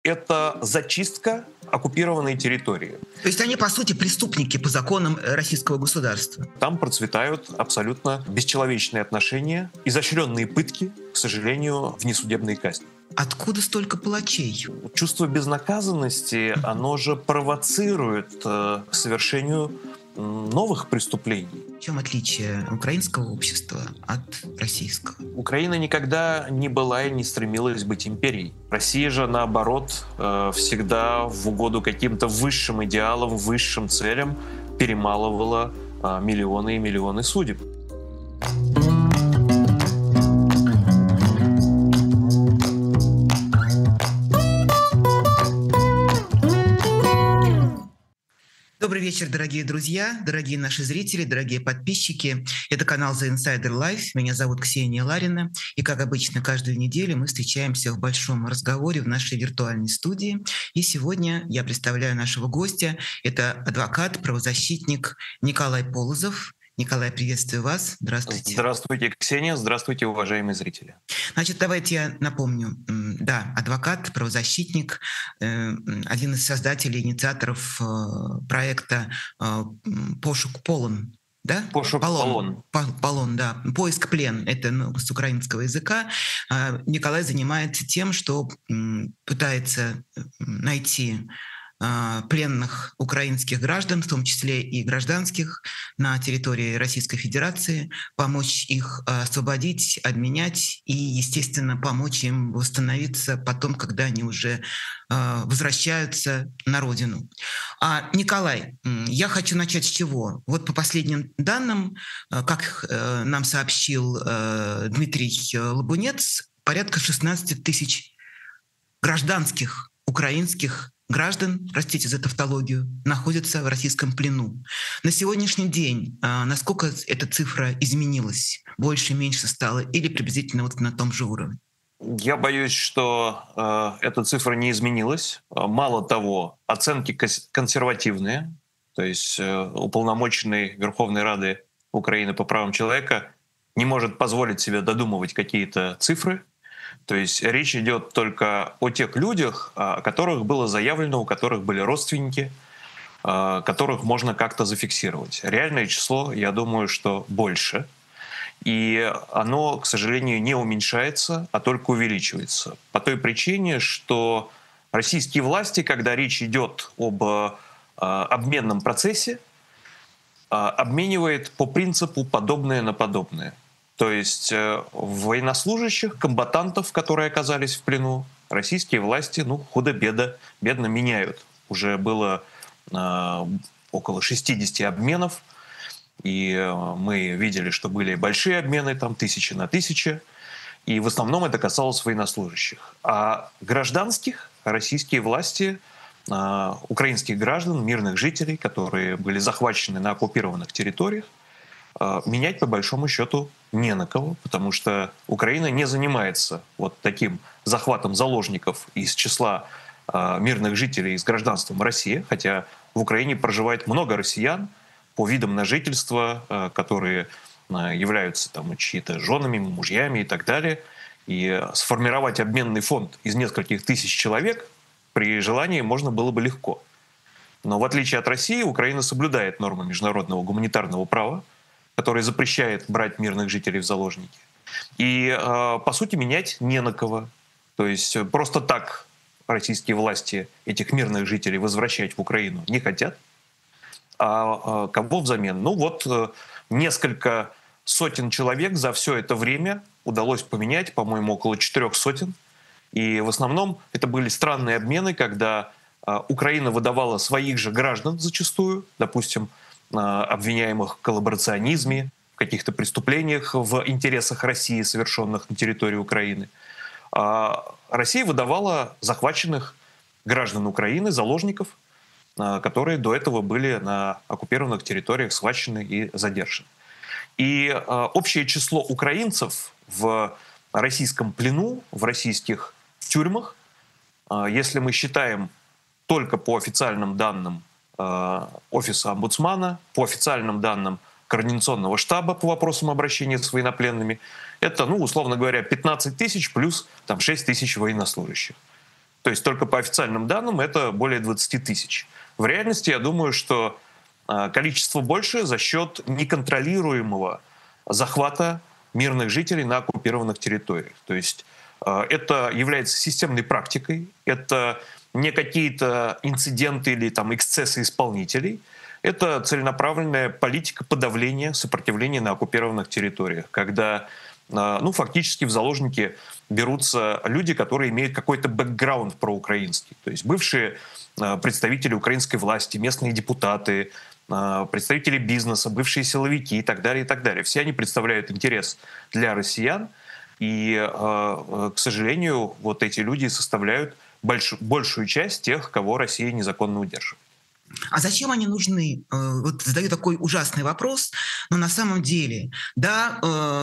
Это зачистка оккупированной территории. То есть они, по сути, преступники по законам российского государства. Там процветают абсолютно бесчеловечные отношения, изощренные пытки, к сожалению, внесудебные казни. Откуда столько палачей? Чувство безнаказанности, оно же провоцирует к совершению новых преступлений. В чем отличие украинского общества от российского? Украина никогда не была и не стремилась быть империей. Россия же, наоборот, всегда в угоду каким-то высшим идеалам, высшим целям перемалывала миллионы и миллионы судеб. Добрый вечер, дорогие друзья, дорогие наши зрители, дорогие подписчики. Это канал The Insider Life. Меня зовут Ксения Ларина. И, как обычно, каждую неделю мы встречаемся в большом разговоре в нашей виртуальной студии. И сегодня я представляю нашего гостя. Это адвокат, правозащитник Николай Полозов. Николай, приветствую вас. Здравствуйте. Здравствуйте, Ксения. Здравствуйте, уважаемые зрители. Значит, давайте я напомню. Да, адвокат, правозащитник, один из создателей, инициаторов проекта «Пошук полон». Да? Полон. Полон, да. Поиск плен. Это с украинского языка. Николай занимается тем, что пытается найти пленных украинских граждан, в том числе и гражданских, на территории Российской Федерации, помочь их освободить, обменять и, естественно, помочь им восстановиться потом, когда они уже возвращаются на родину. Николай, я хочу начать с чего? Вот по последним данным, как нам сообщил Дмитрий Лабунец, порядка 16 тысяч гражданских украинских граждан, простите за тавтологию, находятся в российском плену. На сегодняшний день насколько эта цифра изменилась? Больше, меньше стала или приблизительно вот на том же уровне? Я боюсь, что эта цифра не изменилась. Мало того, оценки консервативные. То есть уполномоченный Верховной Рады Украины по правам человека не может позволить себе додумывать какие-то цифры. То есть речь идет только о тех людях, о которых было заявлено, у которых были родственники, которых можно как-то зафиксировать. Реальное число, я думаю, что больше. И оно, к сожалению, не уменьшается, а только увеличивается. По той причине, что российские власти, когда речь идет об обменном процессе, обменивают по принципу подобное на подобное. То есть военнослужащих, комбатантов, которые оказались в плену, российские власти, худо-бедно меняют. Уже было около 60 обменов, и мы видели, что были большие обмены, там 1000 на 1000, и в основном это касалось военнослужащих. А гражданских российские власти, украинских граждан, мирных жителей, которые были захвачены на оккупированных территориях, менять по большому счету не на кого, потому что Украина не занимается вот таким захватом заложников из числа мирных жителей с гражданством России, хотя в Украине проживает много россиян по видам на жительство, которые являются там чьи-то женами, мужьями и так далее. И сформировать обменный фонд из нескольких тысяч человек при желании можно было бы легко. Но в отличие от России, Украина соблюдает нормы международного гуманитарного права, который запрещает брать мирных жителей в заложники. И, по сути, менять не на кого. То есть просто так российские власти этих мирных жителей возвращать в Украину не хотят. А кого взамен? Несколько сотен человек за все это время удалось поменять, по-моему, около 4 сотен. И в основном это были странные обмены, когда Украина выдавала своих же граждан зачастую, допустим, обвиняемых в коллаборационизме, в каких-то преступлениях в интересах России, совершенных на территории Украины. А Россия выдавала захваченных граждан Украины, заложников, которые до этого были на оккупированных территориях схвачены и задержаны. И общее число украинцев в российском плену, в российских тюрьмах, если мы считаем только по официальным данным Офиса омбудсмана, по официальным данным Координационного штаба по вопросам обращения с военнопленными, это, условно говоря, 15 тысяч плюс 6 тысяч военнослужащих. То есть только по официальным данным это более 20 тысяч. В реальности я думаю, что количество больше за счет неконтролируемого захвата мирных жителей на оккупированных территориях. То есть это является системной практикой, это не какие-то инциденты или там эксцессы исполнителей, это целенаправленная политика подавления сопротивления на оккупированных территориях, когда фактически в заложники берутся люди, которые имеют какой-то бэкграунд проукраинский, то есть бывшие представители украинской власти, местные депутаты, представители бизнеса, бывшие силовики и так далее, и так далее. Все они представляют интерес для россиян, и, к сожалению, вот эти люди составляют большую часть тех, кого Россия незаконно удерживает. А зачем они нужны? Вот задаю такой ужасный вопрос, но на самом деле, да,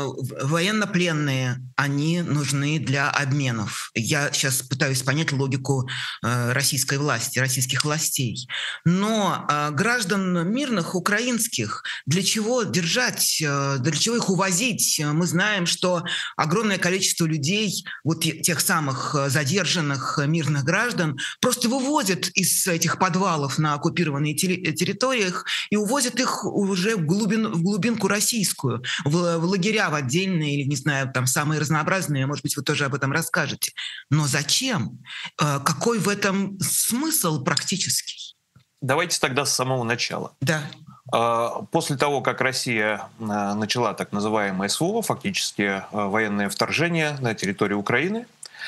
военнопленные, они нужны для обменов. Я сейчас пытаюсь понять логику российской власти, российских властей. Но граждан мирных, украинских, для чего держать, для чего их увозить? Мы знаем, что огромное количество людей, вот тех самых задержанных мирных граждан, просто вывозят из этих подвалов на оккупированных территориях и увозят их уже в глубинку российскую, в лагеря в отдельные, или, не знаю, там самые разнообразные, может быть, вы тоже об этом расскажете. Но зачем? Какой в этом смысл практический? Давайте тогда с самого начала. Да. После того, как Россия начала так называемое СВО, фактически военное вторжение на территорию Украины,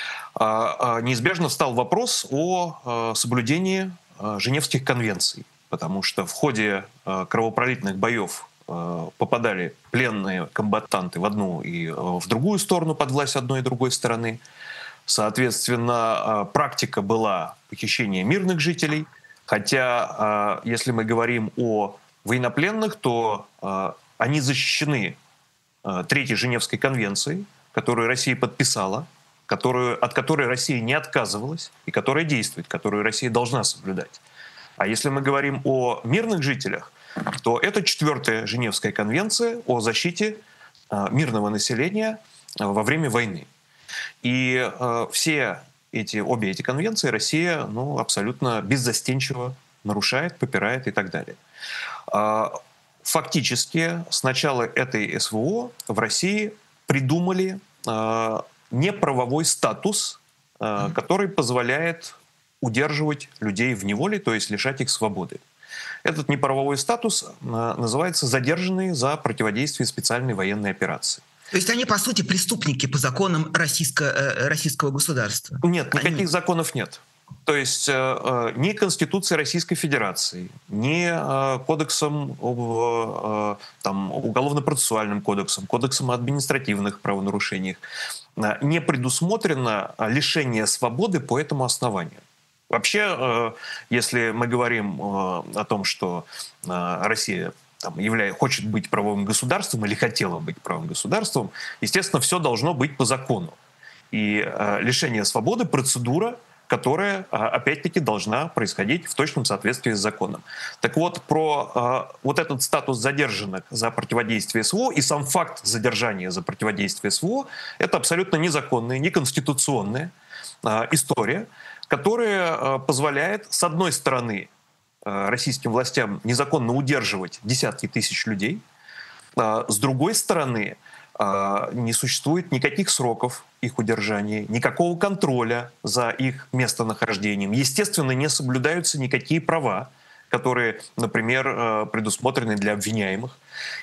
неизбежно встал вопрос о соблюдении Женевских конвенций, потому что в ходе кровопролитных боев попадали пленные комбатанты в одну и в другую сторону под власть одной и другой стороны. Соответственно, практика была похищения мирных жителей, хотя если мы говорим о военнопленных, то они защищены Третьей Женевской конвенцией, которую Россия подписала, от которой Россия не отказывалась и которая действует, которую Россия должна соблюдать. А если мы говорим о мирных жителях, то это 4-я Женевская конвенция о защите мирного населения во время войны. И обе эти конвенции Россия абсолютно беззастенчиво нарушает, попирает и так далее. Фактически с начала этой СВО в России придумали неправовой статус, который позволяет удерживать людей в неволе, то есть лишать их свободы. Этот неправовой статус называется «задержанные за противодействие специальной военной операции». То есть они, по сути, преступники по законам российского государства? Нет, никаких законов нет. То есть ни Конституцией Российской Федерации, ни кодексом, уголовно-процессуальным кодексом, кодексом о административных правонарушениях не предусмотрено лишение свободы по этому основанию. Вообще, если мы говорим о том, что Россия хочет быть правовым государством или хотела быть правовым государством, естественно, все должно быть по закону. И лишение свободы — процедура, которая, опять-таки, должна происходить в точном соответствии с законом. Так вот, про вот этот статус задержанных за противодействие СВО и сам факт задержания за противодействие СВО — это абсолютно незаконная, неконституционная история, которая позволяет, с одной стороны, российским властям незаконно удерживать десятки тысяч людей, с другой стороны, не существует никаких сроков их удержания, никакого контроля за их местонахождением. Естественно, не соблюдаются никакие права, которые, например, предусмотрены для обвиняемых.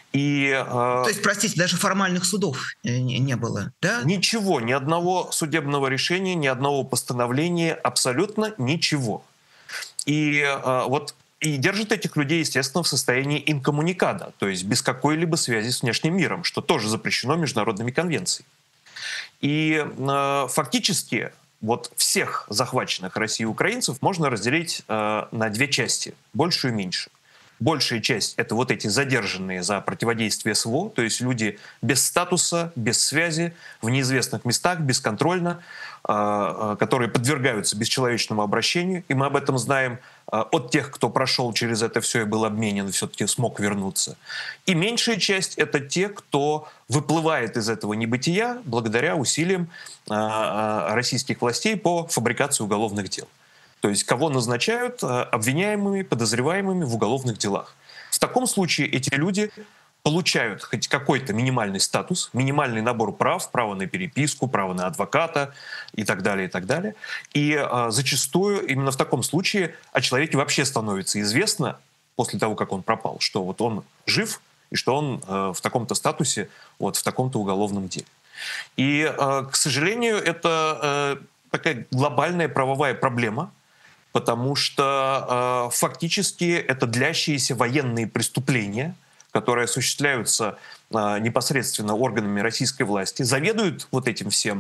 То есть, простите, даже формальных судов не было, да? Ничего, ни одного судебного решения, ни одного постановления, абсолютно ничего. И держит этих людей, естественно, в состоянии инкоммуникада, то есть без какой-либо связи с внешним миром, что тоже запрещено международными конвенциями. И фактически всех захваченных Россией украинцев можно разделить на две части, большую и меньшую. Большая часть — это эти задержанные за противодействие СВО, то есть люди без статуса, без связи, в неизвестных местах, бесконтрольно, которые подвергаются бесчеловечному обращению, и мы об этом знаем от тех, кто прошел через это все и был обменен, и все-таки смог вернуться. И меньшая часть — это те, кто выплывает из этого небытия благодаря усилиям российских властей по фабрикации уголовных дел. То есть кого назначают обвиняемыми, подозреваемыми в уголовных делах. В таком случае эти люди получают хоть какой-то минимальный статус, минимальный набор прав, право на переписку, право на адвоката и так далее, и так далее. И зачастую именно в таком случае о человеке вообще становится известно после того, как он пропал, что вот он жив и что он в таком-то статусе, вот в таком-то уголовном деле. И, к сожалению, это такая глобальная правовая проблема, потому что фактически это длящиеся военные преступления, которые осуществляются непосредственно органами российской власти, заведуют вот этим всем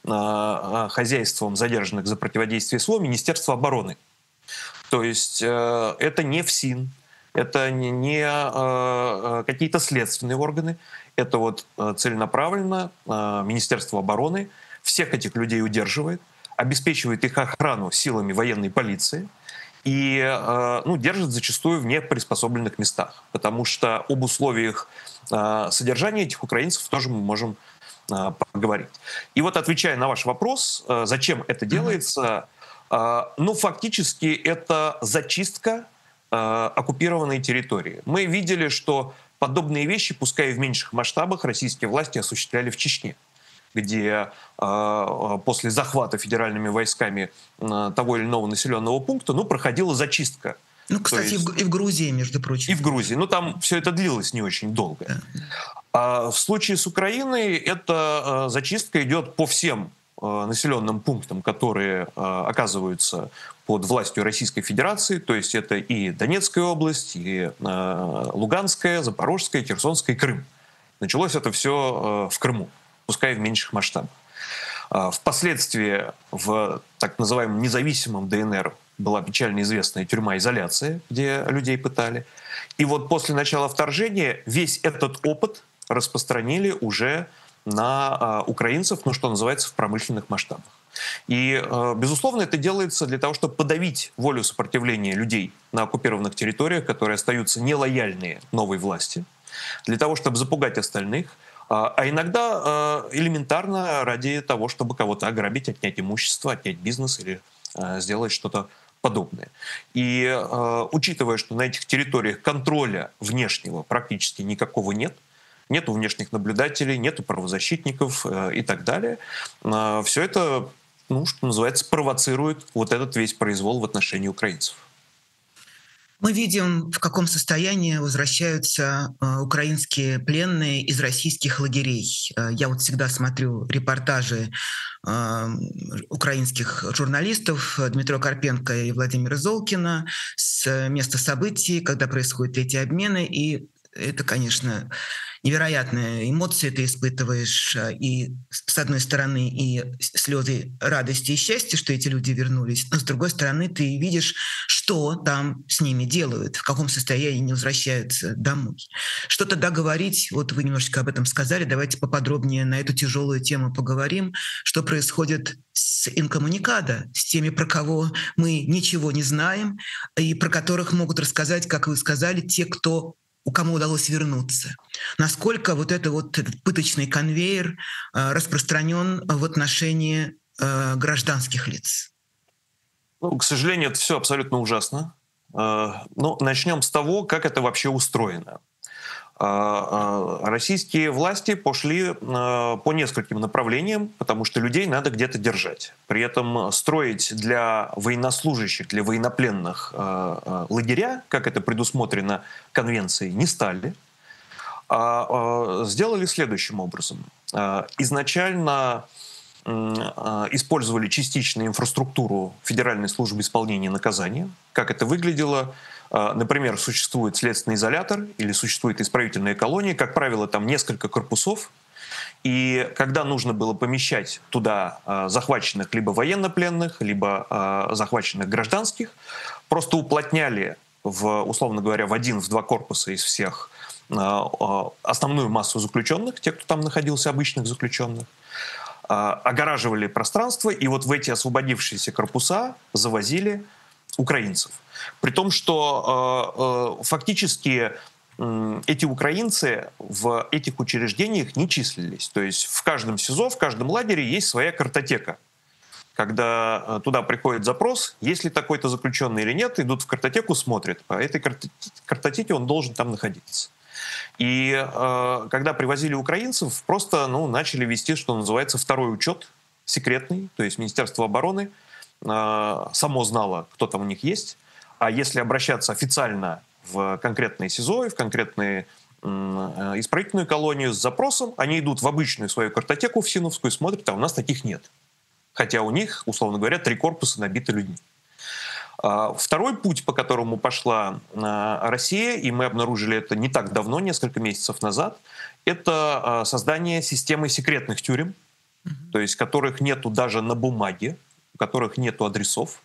хозяйством задержанных за противодействие СВО Министерство обороны. То есть это не ФСИН, это не какие-то следственные органы, это вот целенаправленно Министерство обороны всех этих людей удерживает, обеспечивает их охрану силами военной полиции и держит зачастую в неприспособленных местах, потому что об условиях содержания этих украинцев тоже мы можем поговорить. И вот, отвечая на ваш вопрос, зачем это делается, фактически это зачистка оккупированной территории. Мы видели, что подобные вещи, пускай и в меньших масштабах, российские власти осуществляли в Чечне, где после захвата федеральными войсками того или иного населенного пункта проходила зачистка. Кстати, и в Грузии, между прочим. И в Грузии. Но там все это длилось не очень долго. Да. А в случае с Украиной эта зачистка идет по всем населенным пунктам, которые оказываются под властью Российской Федерации. То есть это и Донецкая область, и Луганская, Запорожская, Херсонская, и Крым. Началось это все в Крыму, пускай в меньших масштабах. Впоследствии в так называемом независимом ДНР была печально известная тюрьма-изоляция, где людей пытали. И вот после начала вторжения весь этот опыт распространили уже на украинцев, что называется, в промышленных масштабах. И, безусловно, это делается для того, чтобы подавить волю сопротивления людей на оккупированных территориях, которые остаются нелояльные новой власти, для того, чтобы запугать остальных, а иногда элементарно ради того, чтобы кого-то ограбить, отнять имущество, отнять бизнес или сделать что-то подобное. И учитывая, что на этих территориях контроля внешнего практически никакого нет, нету внешних наблюдателей, нету правозащитников и так далее, все это, что называется, провоцирует вот этот весь произвол в отношении украинцев. Мы видим, в каком состоянии возвращаются украинские пленные из российских лагерей. Я вот всегда смотрю репортажи украинских журналистов Дмитра Карпенко и Владимира Золкина с места событий, когда происходят эти обмены. И это, конечно, невероятные эмоции ты испытываешь, и с одной стороны и слезы радости и счастья, что эти люди вернулись, но с другой стороны ты видишь, что там с ними делают, в каком состоянии они возвращаются домой. Что тогда говорить, вот вы немножечко об этом сказали, давайте поподробнее на эту тяжелую тему поговорим, что происходит с инкоммуникадо, с теми, про кого мы ничего не знаем, и про которых могут рассказать, как вы сказали, те, кому удалось вернуться. Насколько этот пыточный конвейер распространен в отношении гражданских лиц? К сожалению, это все абсолютно ужасно. Начнем с того, как это вообще устроено. Российские власти пошли по нескольким направлениям, потому что людей надо где-то держать. При этом строить для военнослужащих, для военнопленных лагеря, как это предусмотрено Конвенцией, не стали. Сделали следующим образом. Изначально использовали частично инфраструктуру Федеральной службы исполнения наказания. Как это выглядело? Например, существует следственный изолятор или существует исправительная колония. Как правило, там несколько корпусов. И когда нужно было помещать туда захваченных либо военнопленных, либо захваченных гражданских, просто уплотняли, условно говоря, в 1-2 корпуса из всех основную массу заключенных, тех, кто там находился, обычных заключенных, огораживали пространство, и вот в эти освободившиеся корпуса завозили украинцев. При том, что фактически эти украинцы в этих учреждениях не числились. То есть в каждом СИЗО, в каждом лагере есть своя картотека. Когда туда приходит запрос, есть ли такой-то заключенный или нет, идут в картотеку, смотрят. По этой картотеке он должен там находиться. И когда привозили украинцев, просто начали вести, что называется, второй учет, секретный. То есть Министерство обороны само знало, кто там у них есть. А если обращаться официально в конкретные СИЗО и в конкретные исправительную колонию с запросом, они идут в обычную свою картотеку в Синовскую и смотрят, а у нас таких нет. Хотя у них, условно говоря, 3 корпуса набиты людьми. Второй путь, по которому пошла Россия, и мы обнаружили это не так давно, несколько месяцев назад, это создание системы секретных тюрем, то есть которых нету даже на бумаге, у которых нету адресов,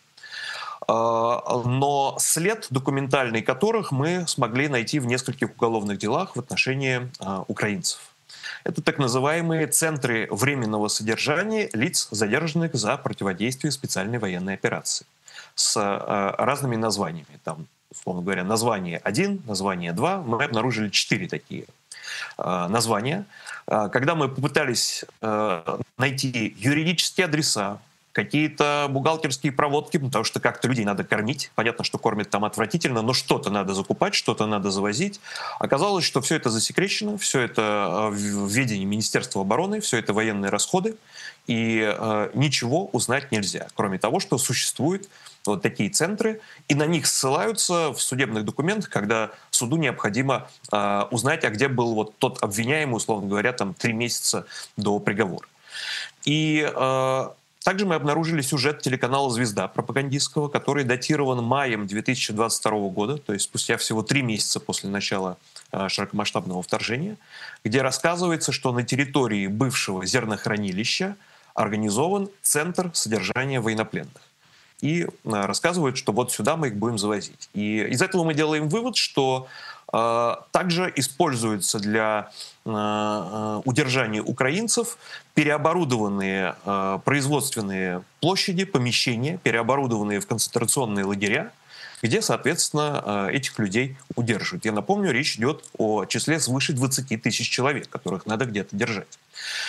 но след документальный которых мы смогли найти в нескольких уголовных делах в отношении украинцев. Это так называемые центры временного содержания лиц, задержанных за противодействие специальной военной операции, с разными названиями. Там, условно говоря, название 1, название 2. Мы обнаружили 4 такие названия. Когда мы попытались найти юридические адреса, какие-то бухгалтерские проводки, потому что как-то людей надо кормить. Понятно, что кормят там отвратительно, но что-то надо закупать, что-то надо завозить. Оказалось, что все это засекречено, все это в ведении Министерства обороны, все это военные расходы, и ничего узнать нельзя, кроме того, что существуют вот такие центры, и на них ссылаются в судебных документах, когда суду необходимо узнать, а где был вот тот обвиняемый, условно говоря, там 3 месяца до приговора. И также мы обнаружили сюжет телеканала «Звезда» пропагандистского, который датирован маем 2022 года, то есть спустя всего 3 месяца после начала широкомасштабного вторжения, где рассказывается, что на территории бывшего зернохранилища организован центр содержания военнопленных. И рассказывают, что вот сюда мы их будем завозить. И из этого мы делаем вывод, что также используются для удержания украинцев переоборудованные производственные площади, помещения, переоборудованные в концентрационные лагеря, где, соответственно, этих людей удерживают. Я напомню, речь идет о числе свыше 20 тысяч человек, которых надо где-то держать.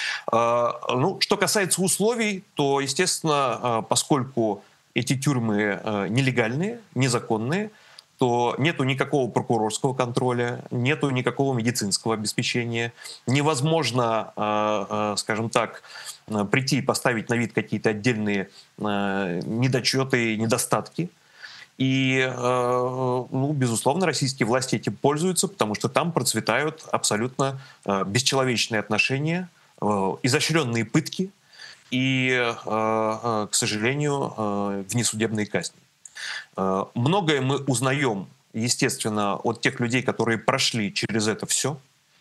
Что касается условий, то, естественно, поскольку эти тюрьмы нелегальные, незаконные, то нету никакого прокурорского контроля, нету никакого медицинского обеспечения. Невозможно, скажем так, прийти и поставить на вид какие-то отдельные недочеты, недостатки. И, безусловно, российские власти этим пользуются, потому что там процветают абсолютно бесчеловечные отношения, изощренные пытки и, к сожалению, внесудебные казни. Многое мы узнаем, естественно, от тех людей, которые прошли через это все.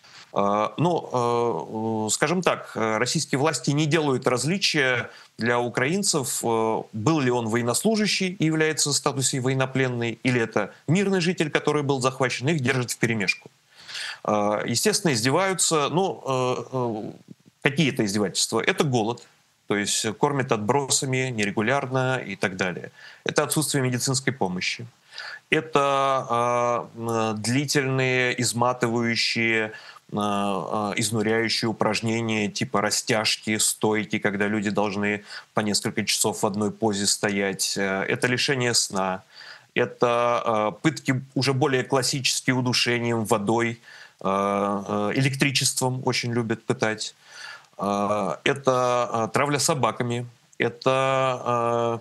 Но, скажем так, российские власти не делают различия для украинцев, был ли он военнослужащий и является в статусе военнопленный, или это мирный житель, который был захвачен, их держат вперемешку. Естественно, издеваются, какие-то издевательства. Это голод. То есть кормят отбросами нерегулярно и так далее. Это отсутствие медицинской помощи. Это длительные, изматывающие, изнуряющие упражнения типа растяжки, стойки, когда люди должны по несколько часов в одной позе стоять. Это лишение сна. Это пытки уже более классические удушением, водой, электричеством очень любят пытать. Это травля собаками, это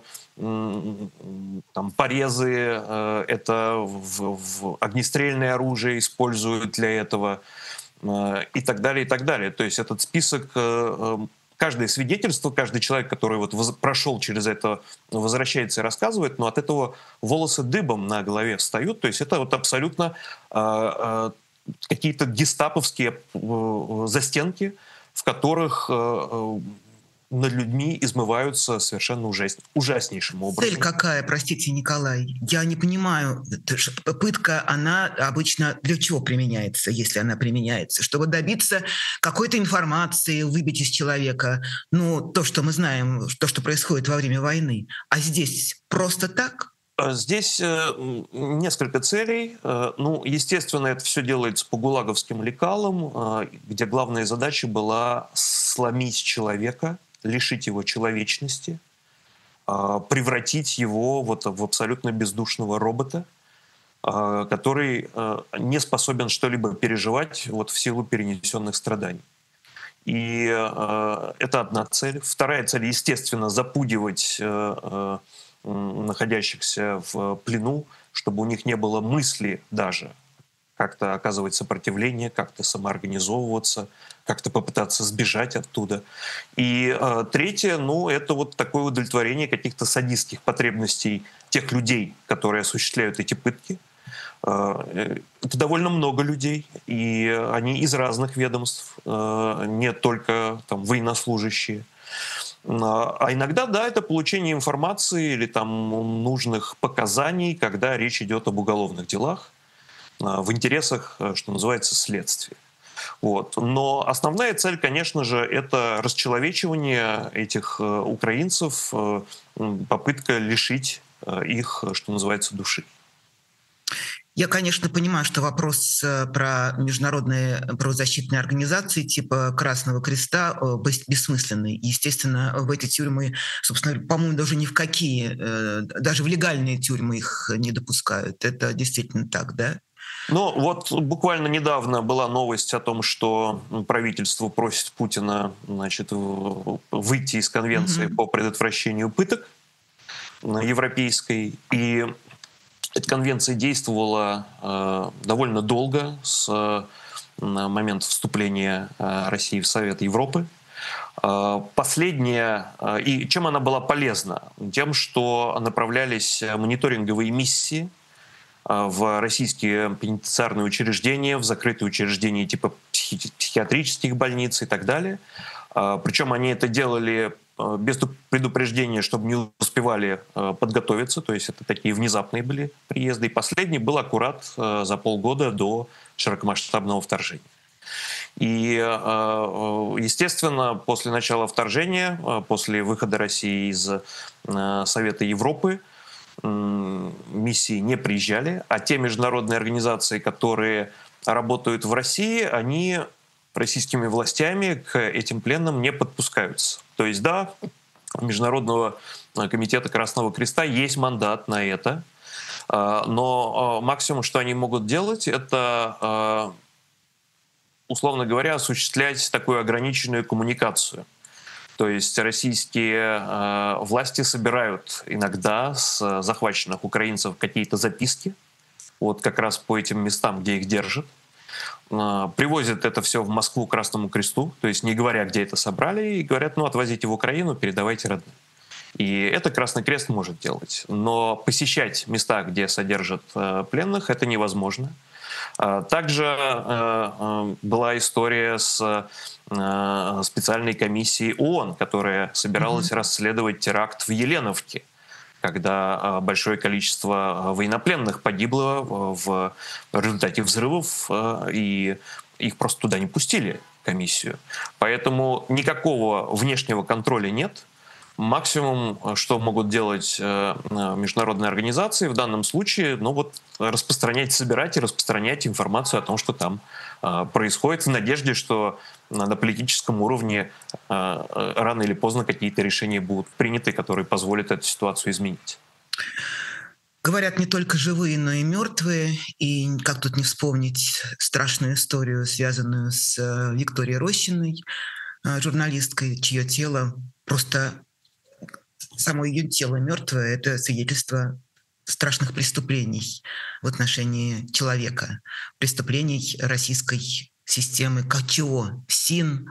порезы, это в огнестрельное оружие используют для этого и так далее, и так далее. То есть этот список, каждое свидетельство, каждый человек, который прошел через это, возвращается и рассказывает, но от этого волосы дыбом на голове встают. То есть это абсолютно какие-то гестаповские застенки, в которых над людьми измываются совершенно ужаснейшим образом. Цель какая, простите, Николай? Я не понимаю. Пытка, она обычно для чего применяется, если она применяется? Чтобы добиться какой-то информации, выбить из человека, то, что мы знаем, то, что происходит во время войны. А здесь просто так? Здесь несколько целей. Ну, естественно, это все делается по гулаговским лекалам, где главная задача была сломить человека, лишить его человечности, превратить его вот в абсолютно бездушного робота, который не способен что-либо переживать вот в силу перенесенных страданий. И это одна цель. Вторая цель, естественно, запугивать находящихся в плену, чтобы у них не было мысли даже как-то оказывать сопротивление, как-то самоорганизовываться, как-то попытаться сбежать оттуда. И третье, ну, это вот такое удовлетворение каких-то садистских потребностей тех людей, которые осуществляют эти пытки. Это довольно много людей, и они из разных ведомств, не только там военнослужащие. А иногда, да, это получение информации или там нужных показаний, когда речь идет об уголовных делах в интересах, что называется, следствия. Вот. Но основная цель, конечно же, это расчеловечивание этих украинцев, попытка лишить их, что называется, души. Я, конечно, понимаю, что вопрос про международные правозащитные организации типа Красного Креста бессмысленный. Естественно, в эти тюрьмы, собственно, по-моему, даже ни в какие, даже в легальные тюрьмы их не допускают. Это действительно так, да? Ну, вот буквально недавно была новость о том, что правительство просит Путина, значит, выйти из конвенции Мгм. по предотвращению пыток европейской. И эта конвенция действовала довольно долго, с момента вступления России в Совет Европы. Последняя, и чем она была полезна? Тем, что направлялись мониторинговые миссии в российские пенитенциарные учреждения, в закрытые учреждения типа психиатрических больниц и так далее. Причем они это делали без предупреждения, чтобы не успевали подготовиться, то есть это такие внезапные были приезды. И последний был аккурат за полгода до широкомасштабного вторжения. И, естественно, после начала вторжения, после выхода России из Совета Европы, миссии не приезжали, а те международные организации, которые работают в России, они российскими властями к этим пленным не подпускаются. То есть, да, у Международного комитета Красного Креста есть мандат на это, но максимум, что они могут делать, это, условно говоря, осуществлять такую ограниченную коммуникацию. То есть российские власти собирают иногда с захваченных украинцев какие-то записки, вот как раз по этим местам, где их держат. Привозят это все в Москву Красному Кресту, то есть не говоря, где это собрали, и говорят, ну, отвозите в Украину, передавайте родным. И это Красный Крест может делать. Но посещать места, где содержат пленных, это невозможно. Также была история с специальной комиссией ООН, которая собиралась расследовать теракт в Еленовке, когда большое количество военнопленных погибло в результате взрывов, и их просто туда не пустили, комиссию. Поэтому никакого внешнего контроля нет. Максимум, что могут делать международные организации в данном случае, ну вот распространять, собирать и распространять информацию о том, что там происходит, в надежде, что на политическом уровне рано или поздно какие-то решения будут приняты, которые позволят эту ситуацию изменить. Говорят, не только живые, но и мертвые. И как тут не вспомнить страшную историю, связанную с Викторией Рощиной, журналисткой, чье тело просто само ее тело мертвое — это свидетельство страшных преступлений в отношении человека, преступлений российской системы КЧО, СИН,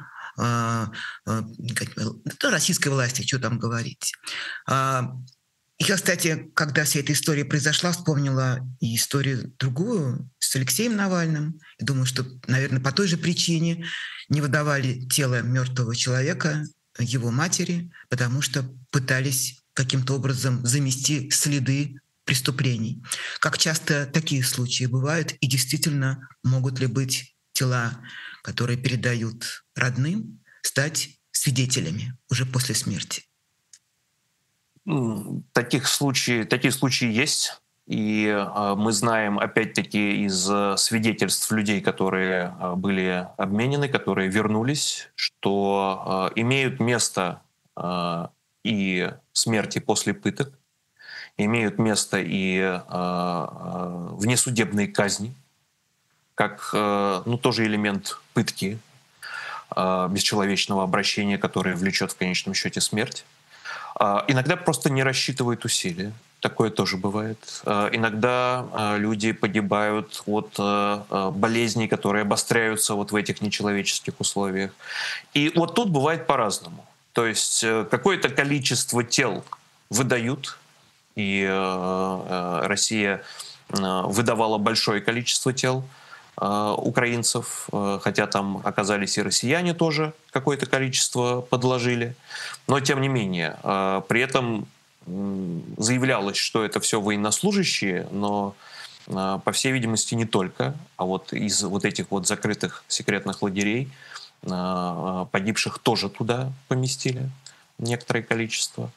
российской власти, что там говорить. Я, кстати, когда вся эта история произошла, вспомнила и историю другую с Алексеем Навальным. И думаю, что, наверное, по той же причине не выдавали тело мертвого человека его матери, потому что пытались каким-то образом замести следы преступлений. Как часто такие случаи бывают, и действительно могут ли быть тела, которые передают родным, стать свидетелями уже после смерти? Такие случаи есть. И мы знаем, опять-таки, из свидетельств людей, которые были обменены, которые вернулись, что имеют место и смерти после пыток, имеют место и внесудебные казни, как тоже элемент пытки, бесчеловечного обращения, которое влечет в конечном счете смерть. Иногда просто не рассчитывают усилия. Такое тоже бывает. Иногда люди погибают от болезней, которые обостряются вот в этих нечеловеческих условиях. И вот тут бывает по-разному. То есть какое-то количество тел выдают, и Россия выдавала большое количество тел украинцев, хотя там оказались и россияне тоже, какое-то количество подложили. Но тем не менее, при этом заявлялось, что это все военнослужащие, но, по всей видимости, не только, а вот из вот этих вот закрытых секретных лагерей погибших тоже туда поместили некоторое количество.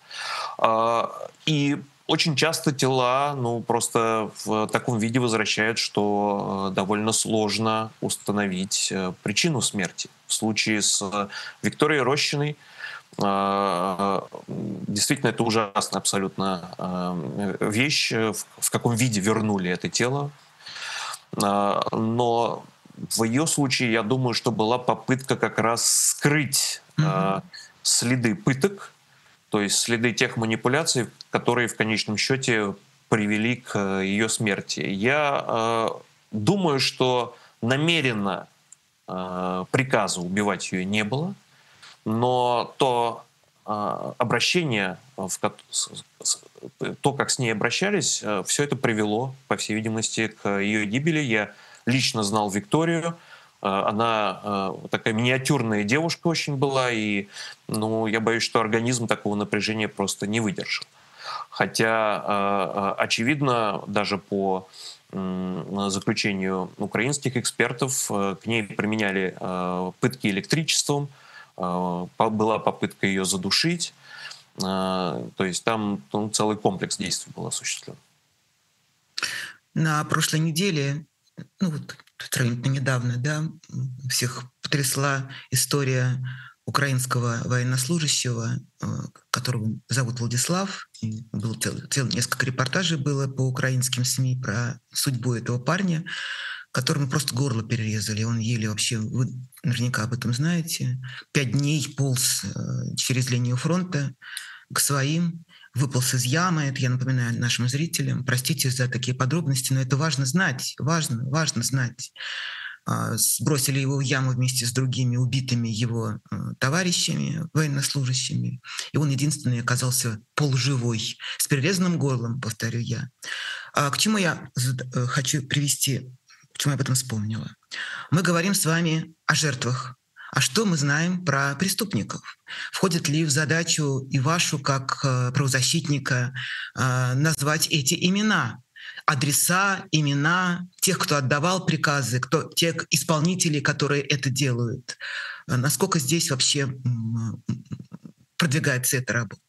И очень часто тела, просто в таком виде возвращают, что довольно сложно установить причину смерти. В случае с Викторией Рощиной действительно это ужасная абсолютно вещь, в каком виде вернули это тело. Но в ее случае, я думаю, что была попытка как раз скрыть следы пыток, то есть следы тех манипуляций, которые в конечном счете привели к ее смерти. Я думаю, что намеренно приказа убивать ее не было, но то обращение, то, как с ней обращались, все это привело, по всей видимости, к ее гибели. Я лично знал Викторию. Она такая миниатюрная девушка очень была, и я боюсь, что организм такого напряжения просто не выдержал. Хотя, очевидно, даже по заключению украинских экспертов, к ней применяли пытки электричеством, была попытка ее задушить, то есть там целый комплекс действий был осуществлен. На прошлой неделе, сравнительно недавно, всех потрясла история украинского военнослужащего, которого зовут Владислав. И было несколько репортажей было по украинским СМИ про судьбу этого парня, которому просто горло перерезали. Он еле вообще, вы наверняка об этом знаете, 5 дней полз через линию фронта к своим, выполз из ямы. Это я напоминаю нашим зрителям. Простите за такие подробности, но это важно знать. Важно знать. Сбросили его в яму вместе с другими убитыми его товарищами, военнослужащими. И он единственный оказался полуживой, с перерезанным горлом, повторю я. К чему я хочу привести, почему я об этом вспомнила? Мы говорим с вами о жертвах. А что мы знаем про преступников? Входит ли в задачу и вашу, как правозащитника, назвать эти имена? Адреса, имена тех, кто отдавал приказы, тех исполнителей, которые это делают. Насколько здесь вообще продвигается эта работа?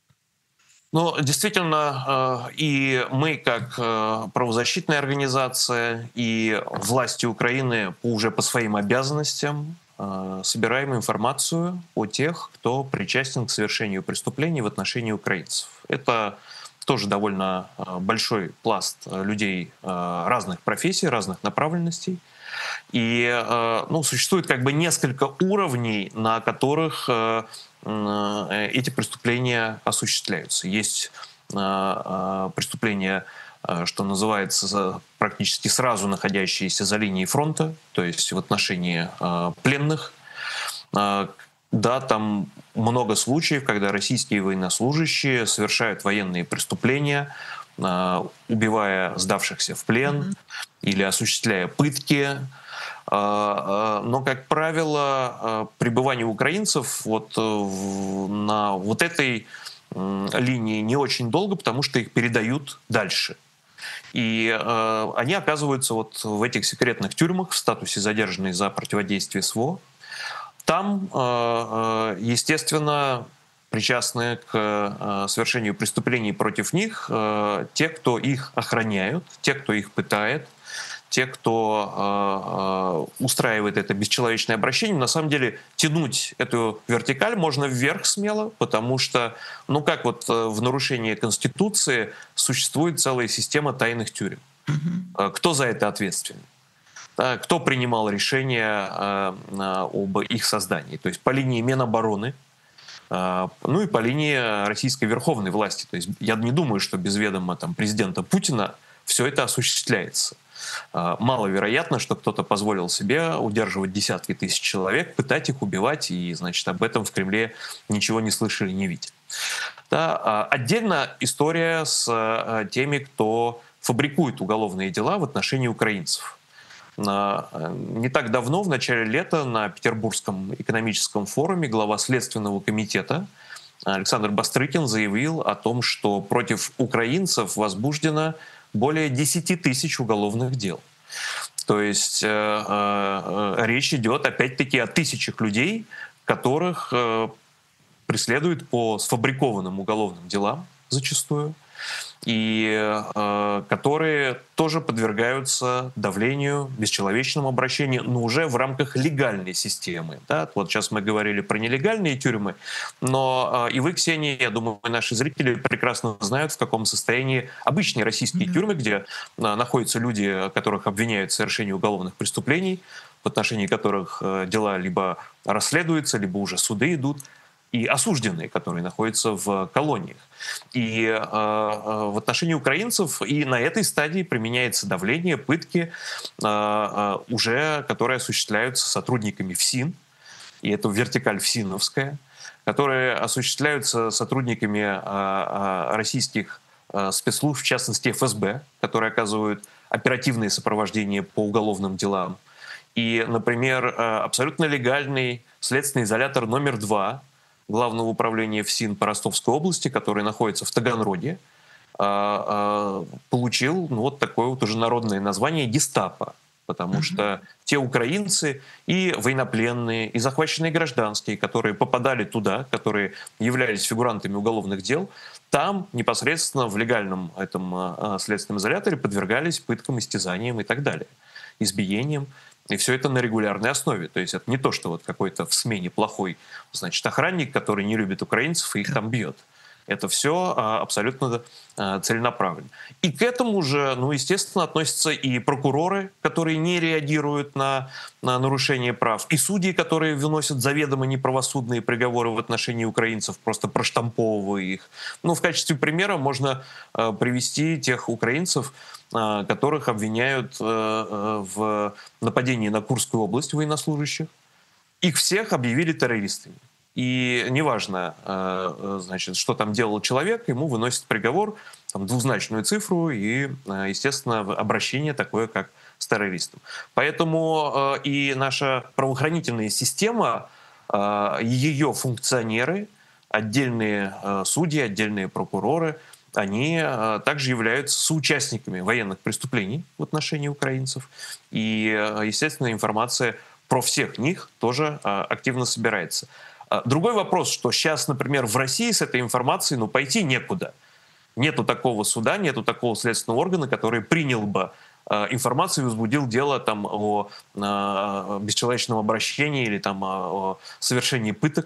Действительно, и мы, как правозащитная организация, и власти Украины уже по своим обязанностям собираем информацию о тех, кто причастен к совершению преступлений в отношении украинцев. Это тоже довольно большой пласт людей разных профессий, разных направленностей. И существует несколько уровней, на которых эти преступления осуществляются. Есть преступления, что называется, практически сразу находящиеся за линией фронта, то есть в отношении пленных. Да, там много случаев, когда российские военнослужащие совершают военные преступления, убивая сдавшихся в плен или осуществляя пытки. Но, как правило, пребывание украинцев на этой линии не очень долго, потому что их передают дальше. И они оказываются в этих секретных тюрьмах в статусе задержанных за противодействие СВО. Там, естественно, причастны к совершению преступлений против них те, кто их охраняют, те, кто их пытает, те, кто устраивает это бесчеловечное обращение. На самом деле тянуть эту вертикаль можно вверх смело, потому что, ну как вот в нарушении Конституции существует целая система тайных тюрем. Кто за это ответственен? Кто принимал решение об их создании? То есть по линии Минобороны, ну и по линии российской верховной власти. То есть я не думаю, что без ведома президента Путина все это осуществляется. Маловероятно, что кто-то позволил себе удерживать десятки тысяч человек, пытать их, убивать, и, значит, об этом в Кремле ничего не слышали, не видели. Да, отдельно история с теми, кто фабрикует уголовные дела в отношении украинцев. Не так давно, в начале лета, на Петербургском экономическом форуме глава Следственного комитета Александр Бастрыкин заявил о том, что против украинцев возбуждено более 10 тысяч уголовных дел. То есть речь идет опять-таки о тысячах людей, которых преследуют по сфабрикованным уголовным делам зачастую, и которые тоже подвергаются давлению, бесчеловечному обращению, но уже в рамках легальной системы. Да? Вот сейчас мы говорили про нелегальные тюрьмы, но и вы, Ксения, я думаю, наши зрители прекрасно знают, в каком состоянии обычные российские тюрьмы, где находятся люди, которых обвиняют в совершении уголовных преступлений, в отношении которых дела либо расследуются, либо уже суды идут, и осужденные, которые находятся в колониях. И в отношении украинцев и на этой стадии применяется давление, пытки, уже которые осуществляются сотрудниками ФСИН, и это вертикаль ФСИНовская, которые осуществляются сотрудниками российских спецслужб, в частности ФСБ, которые оказывают оперативное сопровождение по уголовным делам. И, например, абсолютно легальный следственный изолятор номер 2 Главного управления ФСИН по Ростовской области, который находится в Таганроге, получил вот такое вот уже народное название «Гестапо», потому что те украинцы и военнопленные, и захваченные гражданские, которые попадали туда, которые являлись фигурантами уголовных дел, там непосредственно в легальном этом следственном изоляторе подвергались пыткам, истязаниям и так далее, избиениям. И все это на регулярной основе. То есть это не то, что вот какой-то в смене плохой, значит, охранник, который не любит украинцев и их там бьет. Это все абсолютно целенаправленно. И к этому же, ну, естественно, относятся и прокуроры, которые не реагируют на нарушение прав, и судьи, которые выносят заведомо неправосудные приговоры в отношении украинцев, просто проштамповывая их. Ну, в качестве примера можно привести тех украинцев, которых обвиняют в нападении на Курскую область военнослужащих. Их всех объявили террористами. И неважно, значит, что там делал человек, ему выносят приговор, там, двузначную цифру и, естественно, обращение такое, как с террористом. Поэтому и наша правоохранительная система, ее функционеры, отдельные судьи, отдельные прокуроры, они также являются соучастниками военных преступлений в отношении украинцев. И, естественно, информация про всех них тоже активно собирается. Другой вопрос, что сейчас, например, в России с этой информацией пойти некуда. Нету такого суда, нету такого следственного органа, который принял бы информацию и возбудил дело там, о бесчеловечном обращении или там, о совершении пыток.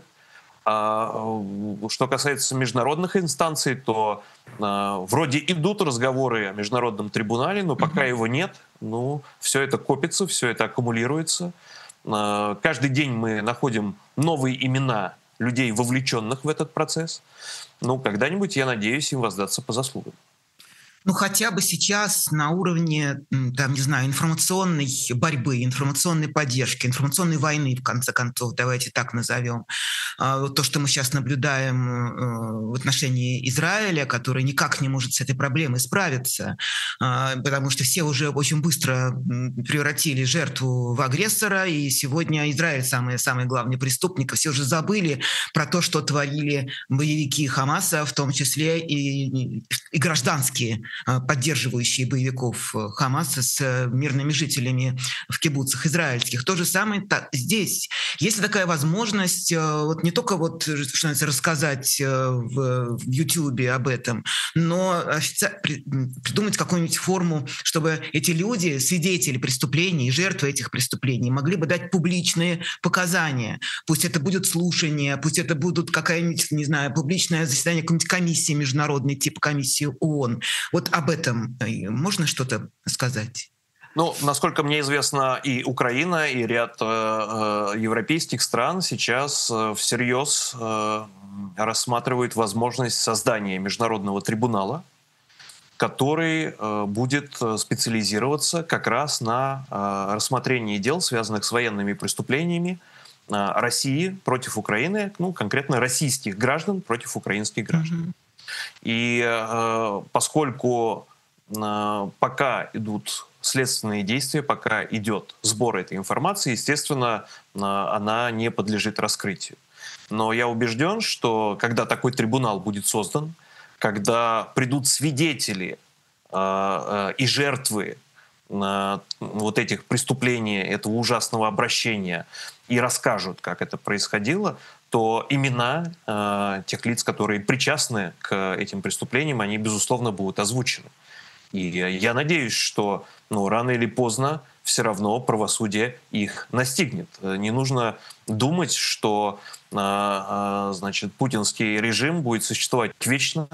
Что касается международных инстанций, то вроде идут разговоры о международном трибунале, но пока его нет, все это копится, все это аккумулируется. Каждый день мы находим новые имена людей, вовлеченных в этот процесс. Когда-нибудь, я надеюсь, им воздаться по заслугам. Хотя бы сейчас на уровне, там, не знаю, информационной борьбы, информационной поддержки, информационной войны, в конце концов, давайте так назовем. То, что мы сейчас наблюдаем в отношении Израиля, который никак не может с этой проблемой справиться, потому что все уже очень быстро превратили жертву в агрессора, и сегодня Израиль самый главный преступник. Все уже забыли про то, что творили боевики Хамаса, в том числе и гражданские поддерживающие боевиков Хамаса, с мирными жителями в кибуцах израильских. То же самое здесь. Есть ли такая возможность вот не только вот, что называется, рассказать в Ютьюбе об этом, но придумать какую-нибудь форму, чтобы эти люди, свидетели преступлений, жертвы этих преступлений, могли бы дать публичные показания. Пусть это будет слушание, пусть это будут какая-нибудь, не знаю, публичное заседание какой-нибудь комиссии международной, типа комиссии ООН. Вот об этом можно что-то сказать? Ну, насколько мне известно, и Украина, и ряд европейских стран сейчас всерьез рассматривают возможность создания международного трибунала, который будет специализироваться как раз на рассмотрении дел, связанных с военными преступлениями России против Украины, ну, конкретно российских граждан против украинских граждан. И поскольку пока идут следственные действия, пока идет сбор этой информации, естественно, она не подлежит раскрытию. Но я убежден, что когда такой трибунал будет создан, когда придут свидетели и жертвы вот этих преступлений, этого ужасного обращения, и расскажут, как это происходило, то имена тех лиц, которые причастны к этим преступлениям, они, безусловно, будут озвучены. И я надеюсь, что рано или поздно все равно правосудие их настигнет. Не нужно думать, что значит, путинский режим будет существовать вечно,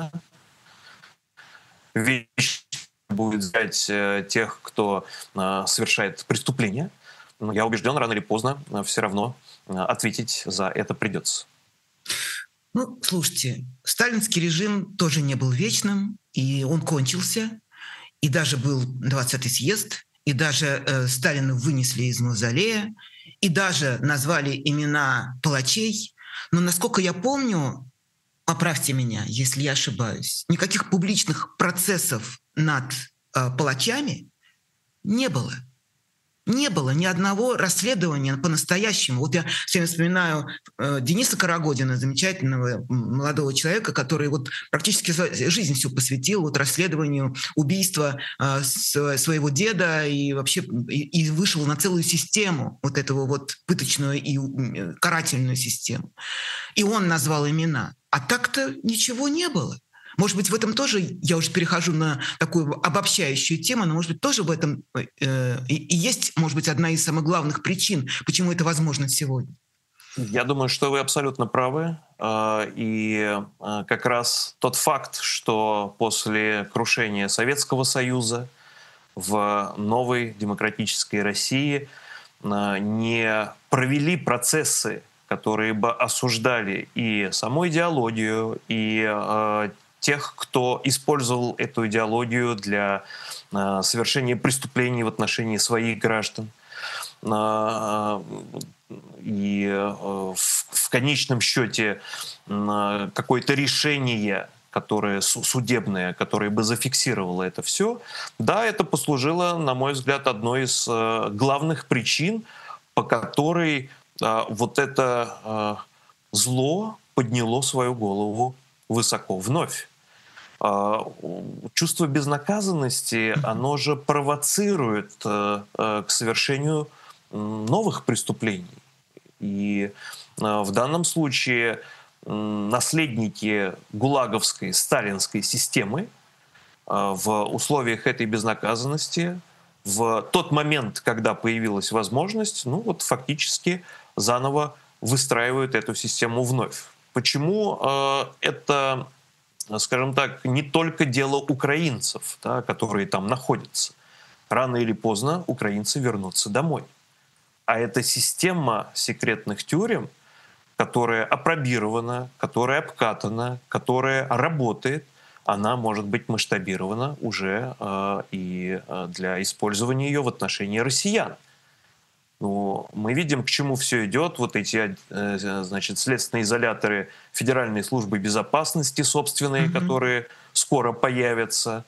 будет ждать тех, кто совершает преступления. Но я убежден, рано или поздно все равно ответить за это придется. Ну, слушайте, сталинский режим тоже не был вечным, и он кончился. И даже был 20-й съезд, и даже Сталина вынесли из мавзолея, и даже назвали имена палачей. Но, насколько я помню, поправьте меня, если я ошибаюсь, никаких публичных процессов над палачами не было. Не было ни одного расследования по-настоящему. Вот я все время вспоминаю Дениса Карагодина, замечательного молодого человека, который вот практически жизнь всю посвятил вот расследованию убийства своего деда и вообще и вышел на целую систему, вот этого вот пыточную и карательную систему. И он назвал имена. А так-то ничего не было. Может быть, в этом тоже, я уже перехожу на такую обобщающую тему, но, может быть, тоже в этом и есть, может быть, одна из самых главных причин, почему это возможно сегодня. Я думаю, что вы абсолютно правы. И как раз тот факт, что после крушения Советского Союза в новой демократической России не провели процессы, которые бы осуждали и саму идеологию, и тех, кто использовал эту идеологию для совершения преступлений в отношении своих граждан. И в конечном счете какое-то решение, которое судебное, которое бы зафиксировало это все, да, это послужило, на мой взгляд, одной из главных причин, по которой вот это зло подняло свою голову высоко вновь. Чувство безнаказанности, оно же провоцирует к совершению новых преступлений. И в данном случае наследники гулаговской, сталинской системы в условиях этой безнаказанности, в тот момент, когда появилась возможность, ну вот фактически заново выстраивают эту систему вновь. Почему это, скажем так, не только дело украинцев, да, которые там находятся? Рано или поздно украинцы вернутся домой. А эта система секретных тюрем, которая апробирована, которая обкатана, которая работает, она может быть масштабирована уже и для использования ее в отношении россиян. Ну, мы видим, к чему все идет. Вот эти, значит, следственные изоляторы Федеральной службы безопасности собственные, которые скоро появятся.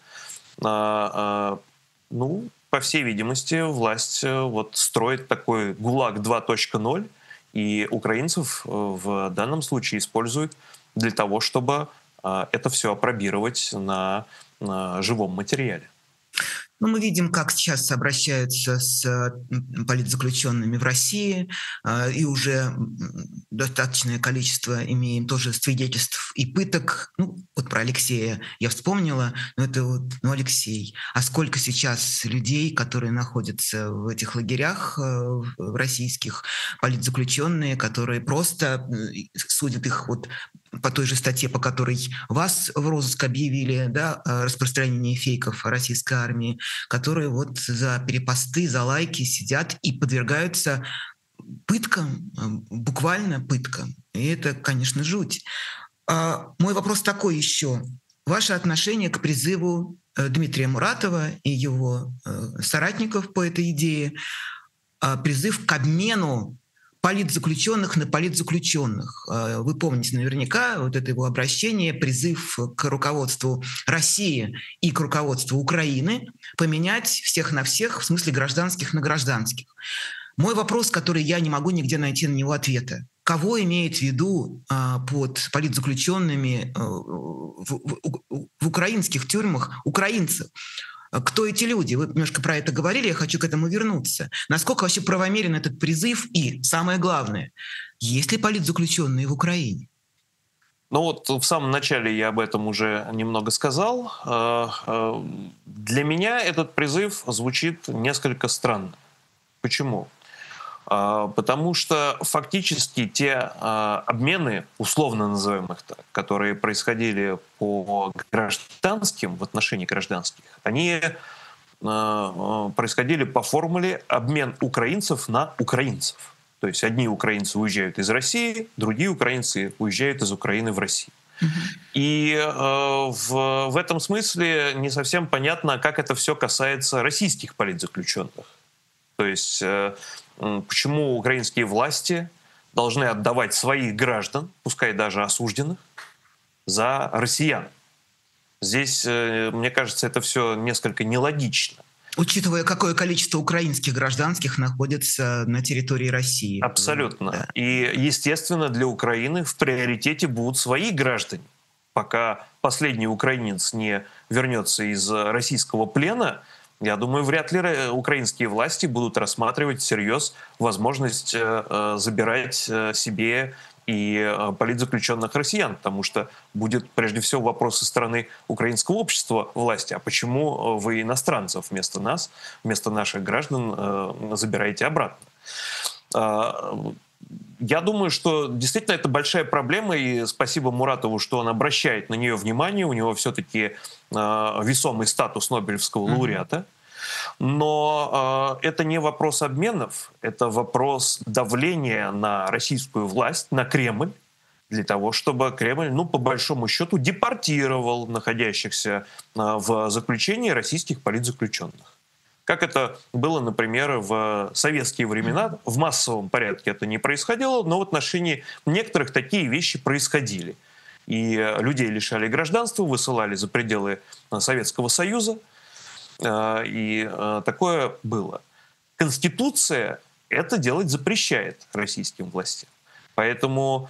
Ну, по всей видимости, власть вот строит такой ГУЛАГ 2.0, и украинцев в данном случае используют для того, чтобы это все апробировать на живом материале. Ну, мы видим, как сейчас обращаются с политзаключенными в России, и уже достаточное количество имеем тоже свидетельств и пыток. Ну, вот про Алексея я вспомнила, но это вот, ну, Алексей. А сколько сейчас людей, которые находятся в этих лагерях российских, политзаключенные, которые просто судят их вот по той же статье, по которой вас в розыск объявили, да, о распространении фейков о российской армии, которые вот за перепосты, за лайки сидят и подвергаются пыткам, буквально пыткам. И это, конечно, жуть. Мой вопрос такой еще. Ваше отношение к призыву Дмитрия Муратова и его соратников по этой идее, призыв к обмену политзаключенных на политзаключенных. Вы помните наверняка вот это его обращение, призыв к руководству России и к руководству Украины поменять всех на всех, в смысле гражданских на гражданских. Мой вопрос, который я не могу нигде найти на него ответа. Кого имеет в виду под политзаключенными в украинских тюрьмах украинцев? Кто эти люди? Вы немножко про это говорили, я хочу к этому вернуться. Насколько вообще правомерен этот призыв? И, самое главное, есть ли политзаключенные в Украине? Ну вот в самом начале я об этом уже немного сказал. Для меня этот призыв звучит несколько странно. Почему? Потому что фактически те обмены, условно называемых так, которые происходили по гражданским, в отношении гражданских, они происходили по формуле обмен украинцев на украинцев. То есть одни украинцы уезжают из России, другие украинцы уезжают из Украины в Россию. И в этом смысле не совсем понятно, как это все касается российских политзаключенных. То есть почему украинские власти должны отдавать своих граждан, пускай даже осужденных, за россиян. Здесь, мне кажется, это все несколько нелогично. Учитывая, какое количество украинских гражданских находится на территории России. Абсолютно. Да. И, естественно, для Украины в приоритете будут свои граждане. Пока последний украинец не вернется из российского плена, я думаю, вряд ли украинские власти будут рассматривать всерьез возможность забирать себе и политзаключенных россиян, потому что будет прежде всего вопрос со стороны украинского общества власти. А почему вы иностранцев вместо нас, вместо наших граждан забираете обратно? Я думаю, что действительно это большая проблема, и спасибо Муратову, что он обращает на нее внимание. У него все-таки весомый статус Нобелевского лауреата. Но это не вопрос обменов, это вопрос давления на российскую власть, на Кремль, для того, чтобы Кремль, ну, по большому счету, депортировал находящихся в заключении российских политзаключенных. Как это было, например, в советские времена, в массовом порядке это не происходило, но в отношении некоторых такие вещи происходили. И людей лишали гражданства, высылали за пределы Советского Союза. И такое было. Конституция это делать запрещает российским властям. Поэтому,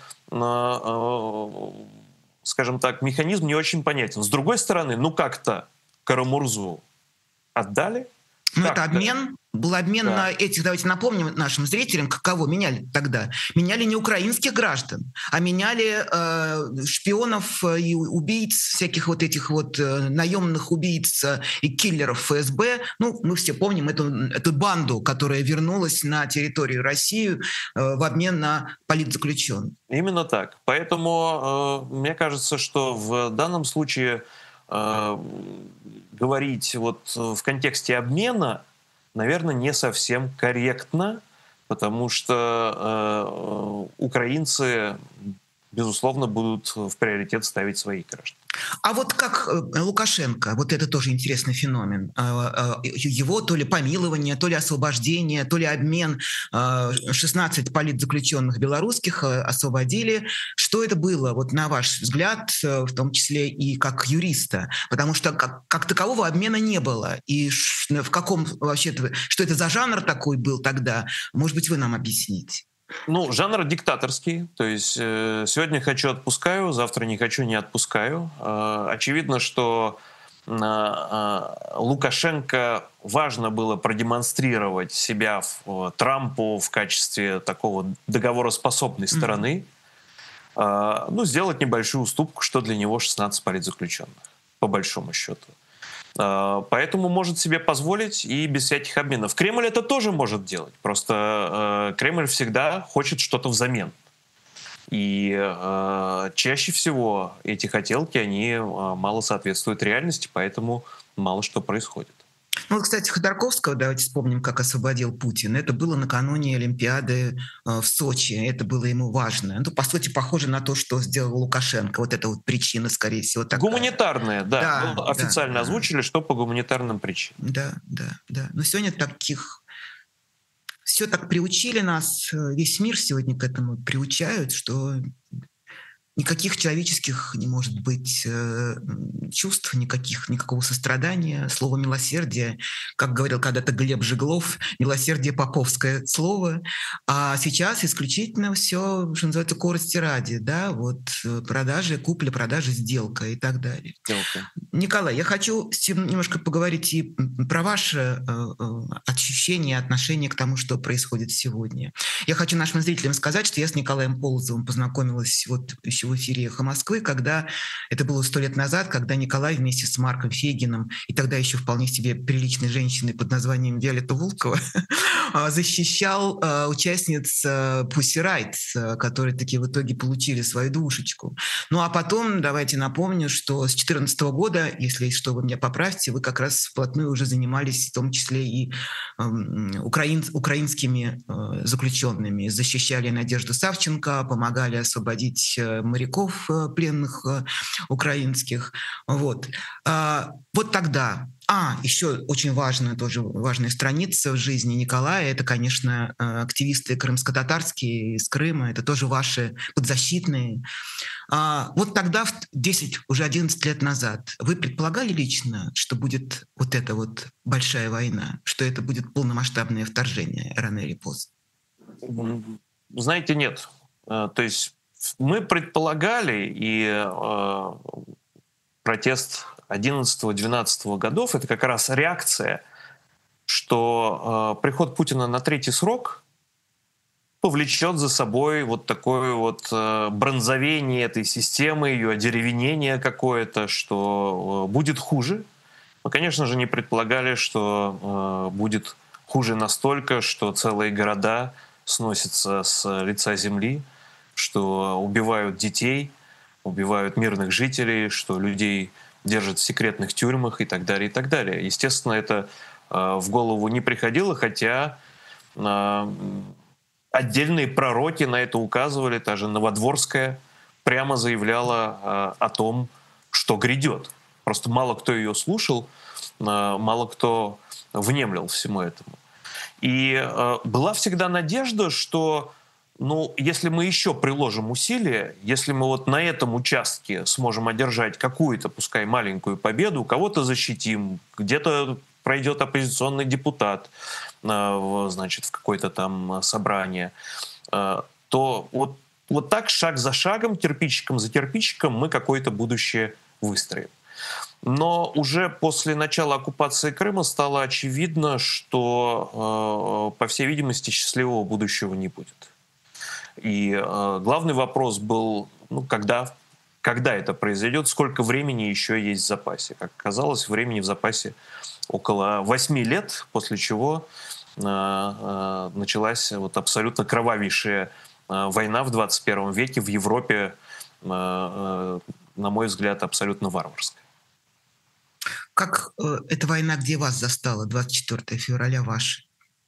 скажем так, механизм не очень понятен. С другой стороны, ну как-то Карамурзу отдали. Ну, это обмен. Был обмен на этих, давайте напомним нашим зрителям, кого меняли тогда. Меняли не украинских граждан, а меняли шпионов и убийц, всяких вот этих вот наемных убийц и киллеров ФСБ. Ну, мы все помним эту банду, которая вернулась на территорию России в обмен на политзаключенных. Именно так. Поэтому мне кажется, что в данном случае говорить вот в контексте обмена, наверное, не совсем корректно, потому что украинцы, безусловно, будут в приоритет ставить своих граждан. А вот как Лукашенко, вот это тоже интересный феномен. Его то ли помилование, то ли освобождение, то ли обмен. 16 политзаключенных белорусских освободили. Что это было, вот на ваш взгляд, в том числе и как юриста? Потому что как такового обмена не было. И в каком вообще, что это за жанр такой был тогда? Может быть, вы нам объясните? Ну, жанр диктаторский, то есть сегодня хочу — отпускаю, завтра не хочу — не отпускаю. Очевидно, что Лукашенко важно было продемонстрировать себя Трампу в качестве такого договороспособной стороны, ну, сделать небольшую уступку, что для него 16 политзаключенных, по большому счету. Поэтому может себе позволить и без всяких обменов. Кремль это тоже может делать, просто Кремль всегда хочет что-то взамен. И чаще всего эти хотелки, они мало соответствуют реальности, поэтому мало что происходит. Ну, вот, кстати, Ходорковского, давайте вспомним, как освободил Путин. Это было накануне Олимпиады в Сочи. Это было ему важно. Ну, по сути, похоже на то, что сделал Лукашенко. Вот это вот причина, скорее всего, такая. Гуманитарные, да. Да, Ну, да, официально да. озвучили, что по гуманитарным причинам. Да, да, да. Но сегодня таких... Все так приучили нас, весь мир сегодня к этому приучают, что никаких человеческих не может быть чувств, никакого сострадания. Слово «милосердие», как говорил когда-то Глеб Жиглов, «милосердие» — поповское слово. А сейчас исключительно все, что называется, корости ради. Да? Вот продажи, купля-продажа, сделка и так далее. Николай, я хочу немножко поговорить и про ваше ощущение, отношение к тому, что происходит сегодня. Я хочу нашим зрителям сказать, что я с Николаем Полозовым познакомилась вот еще в эфире «Эхо Москвы», когда это было 100 лет назад, когда Николай вместе с Марком Фейгиным и тогда еще вполне себе приличной женщиной под названием Виолетта Волкова защищал участниц Pussy Riot, которые таки в итоге получили свою душечку. Ну а потом, давайте напомню, что с 2014 года, если что, вы меня поправьте, вы как раз вплотную уже занимались в том числе и украинскими заключенными, защищали Надежду Савченко, помогали освободить моряков пленных украинских. Вот. Вот тогда. Еще очень важная, тоже важная страница в жизни Николая, это, конечно, активисты крымско-татарские из Крыма, это тоже ваши подзащитные. Вот тогда, 11 лет назад, вы предполагали лично, что будет вот эта вот большая война, что это будет полномасштабное вторжение рано или поздно? Знаете, нет. То есть мы предполагали, и протест 11-12 годов — это как раз реакция, что приход Путина на третий срок повлечет за собой вот такое вот бронзовение этой системы, ее одеревенение какое-то, что будет хуже. Мы, конечно же, не предполагали, что будет хуже настолько, что целые города сносятся с лица земли, что убивают детей, убивают мирных жителей, что людей держат в секретных тюрьмах и так далее, и так далее. Естественно, это в голову не приходило, хотя отдельные пророки на это указывали, та же Новодворская прямо заявляла о том, что грядет. Просто мало кто ее слушал, мало кто внемлил всему этому. И была всегда надежда, что если мы еще приложим усилия, если мы вот на этом участке сможем одержать какую-то, пускай маленькую победу, кого-то защитим, где-то пройдет оппозиционный депутат, значит, в какое-то там собрание, то вот так шаг за шагом, кирпичиком за кирпичиком мы какое-то будущее выстроим. Но уже после начала оккупации Крыма стало очевидно, что, по всей видимости, счастливого будущего не будет. И главный вопрос был, когда это произойдет, сколько времени еще есть в запасе. Как оказалось, времени в запасе около 8 лет, после чего началась вот абсолютно кровавейшая война в 21 веке в Европе, на мой взгляд, абсолютно варварская. Как эта война где вас застала, 24 февраля ваша?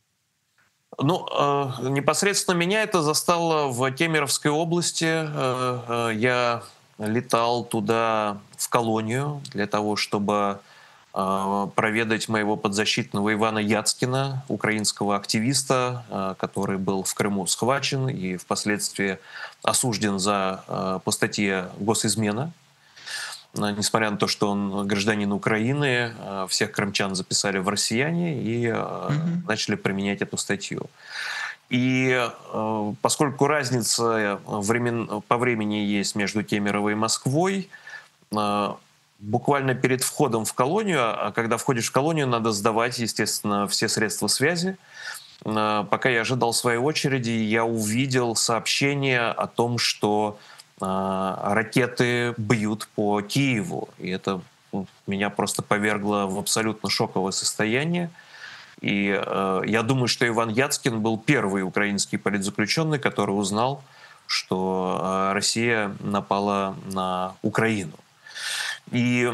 Непосредственно меня это застало в Кемеровской области. Я летал туда, в колонию, для того, чтобы проведать моего подзащитного Ивана Яцкина, украинского активиста, который был в Крыму схвачен и впоследствии осужден по статье «Госизмена». Несмотря на то, что он гражданин Украины, всех крымчан записали в россияне и начали применять эту статью. И поскольку разница по времени есть между Кемерово и Москвой, буквально перед входом в колонию, а когда входишь в колонию, надо сдавать, естественно, все средства связи. Пока я ожидал своей очереди, я увидел сообщение о том, что ракеты бьют по Киеву. И это меня просто повергло в абсолютно шоковое состояние. И я думаю, что Иван Яцкин был первый украинский политзаключенный, который узнал, что Россия напала на Украину. И,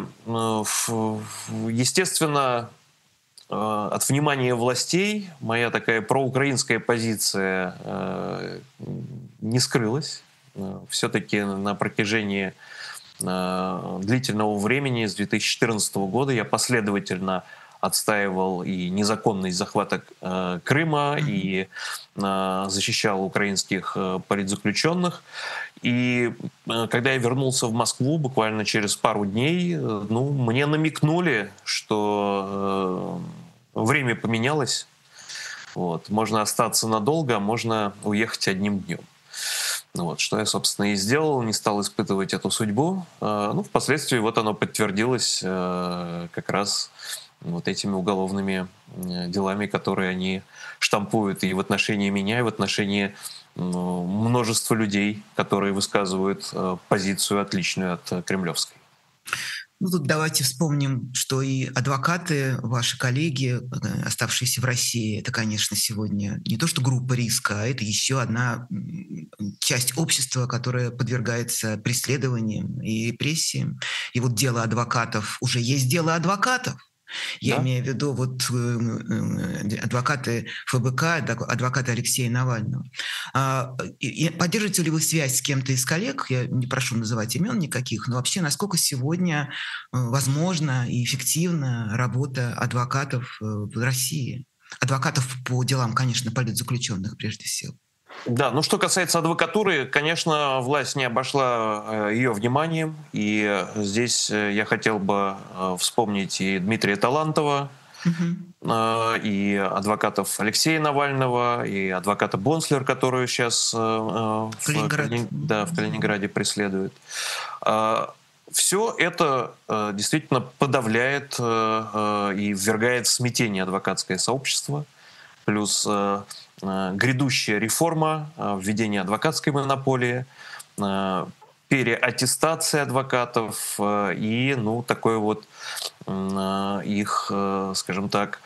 естественно, от внимания властей моя такая проукраинская позиция не скрылась. Все-таки на протяжении длительного времени, с 2014 года, я последовательно отстаивал и незаконность захвата Крыма, и защищал украинских политзаключенных. И когда я вернулся в Москву буквально через пару дней, мне намекнули, что время поменялось. Вот. Можно остаться надолго, а можно уехать одним днем. Что я, собственно, и сделал, не стал испытывать эту судьбу. Впоследствии оно подтвердилось как раз этими уголовными делами, которые они штампуют и в отношении меня, и в отношении множества людей, которые высказывают позицию отличную от кремлевской. Тут давайте вспомним, что и адвокаты, ваши коллеги, оставшиеся в России, это, конечно, сегодня не то что группа риска, а это еще одна часть общества, которая подвергается преследованиям и репрессиям. И дело адвокатов, уже есть дело адвокатов. Я имею в виду адвокаты ФБК, адвокаты Алексея Навального. Поддерживаете ли вы связь с кем-то из коллег? Я не прошу называть имен никаких, но вообще насколько сегодня возможна и эффективна работа адвокатов в России? Адвокатов по делам, конечно, политзаключенных прежде всего. Да, что касается адвокатуры, конечно, власть не обошла ее вниманием. И здесь я хотел бы вспомнить и Дмитрия Талантова, и адвокатов Алексея Навального, и адвоката Бонслер, которую сейчас в Калининграде преследуют. Все это действительно подавляет и ввергает в смятение адвокатское сообщество. Плюс грядущая реформа, введение адвокатской монополии, переаттестация адвокатов и такое их, скажем так,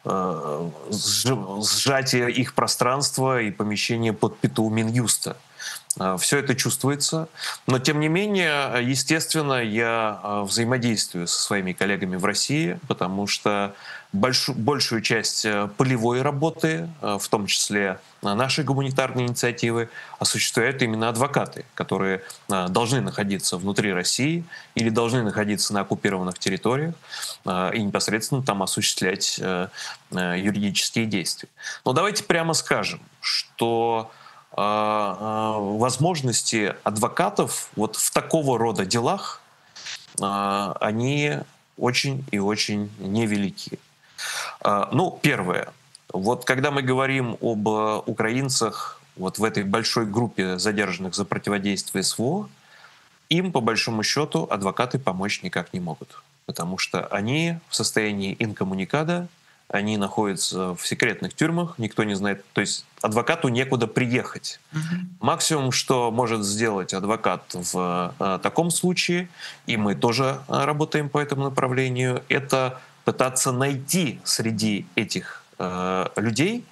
сжатие их пространства и помещение под пяту Минюста. Все это чувствуется, но тем не менее, естественно, я взаимодействую со своими коллегами в России, потому что большую часть полевой работы, в том числе нашей гуманитарной инициативы, осуществляют именно адвокаты, которые должны находиться внутри России или должны находиться на оккупированных территориях и непосредственно там осуществлять юридические действия. Но давайте прямо скажем, что возможности адвокатов в такого рода делах, они очень и очень невелики. Первое. Когда мы говорим об украинцах в этой большой группе задержанных за противодействие СВО, им, по большому счету, адвокаты помочь никак не могут. Потому что они в состоянии инкоммуникада, они находятся в секретных тюрьмах, никто не знает. То есть адвокату некуда приехать. Максимум, что может сделать адвокат в таком случае, и мы тоже работаем по этому направлению, это пытаться найти среди этих людей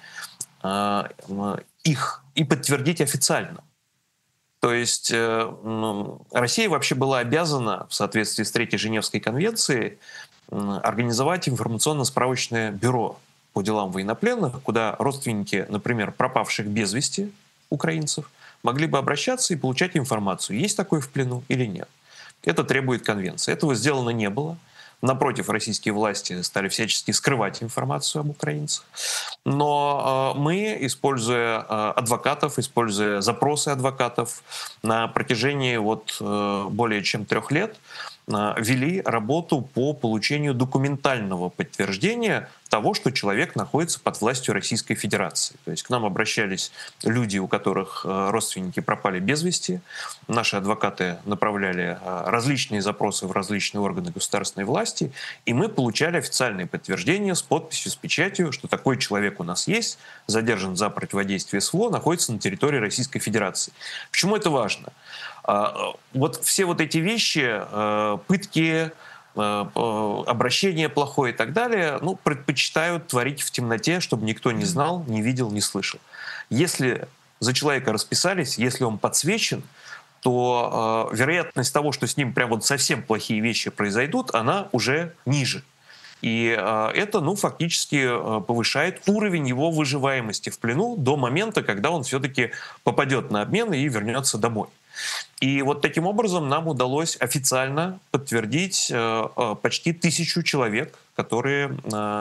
их и подтвердить официально. То есть Россия вообще была обязана в соответствии с Третьей Женевской конвенцией организовать информационно-справочное бюро по делам военнопленных, куда родственники, например, пропавших без вести украинцев, могли бы обращаться и получать информацию, есть такой в плену или нет. Это требует конвенции. Этого сделано не было. Напротив, российские власти стали всячески скрывать информацию об украинцах. Но мы, используя адвокатов, используя запросы адвокатов, на протяжении более чем 3 лет вели работу по получению документального подтверждения того, что человек находится под властью Российской Федерации. То есть к нам обращались люди, у которых родственники пропали без вести. Наши адвокаты направляли различные запросы в различные органы государственной власти, и мы получали официальные подтверждения с подписью, с печатью, что такой человек у нас есть, задержан за противодействие СВО, находится на территории Российской Федерации. Почему это важно? Вот все вот эти вещи, пытки, обращение плохое и так далее, ну, предпочитают творить в темноте, чтобы никто не знал, не видел, не слышал. Если за человека расписались, если он подсвечен, то вероятность того, что с ним прям вот совсем плохие вещи произойдут, она уже ниже. И это, ну, фактически повышает уровень его выживаемости в плену до момента, когда он все-таки попадет на обмен и вернется домой. И вот таким образом нам удалось официально подтвердить почти 1000 человек, которые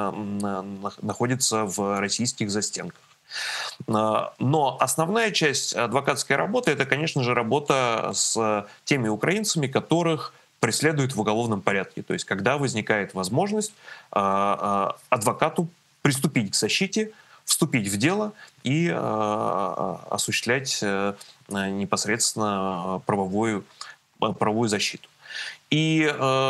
находятся в российских застенках. Но основная часть адвокатской работы — это, конечно же, работа с теми украинцами, которых преследуют в уголовном порядке. То есть когда возникает возможность адвокату приступить к защите, вступить в дело и осуществлять непосредственно правовую защиту. И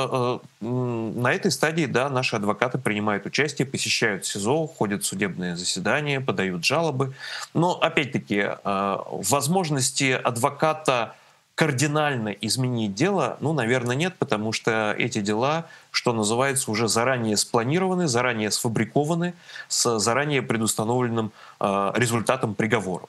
на этой стадии, да, наши адвокаты принимают участие, посещают СИЗО, ходят в судебные заседания, подают жалобы. Но, опять-таки, возможности адвоката кардинально изменить дело, ну, наверное, нет, потому что эти дела, что называется, уже заранее спланированы, заранее сфабрикованы, с заранее предустановленным результатом приговора.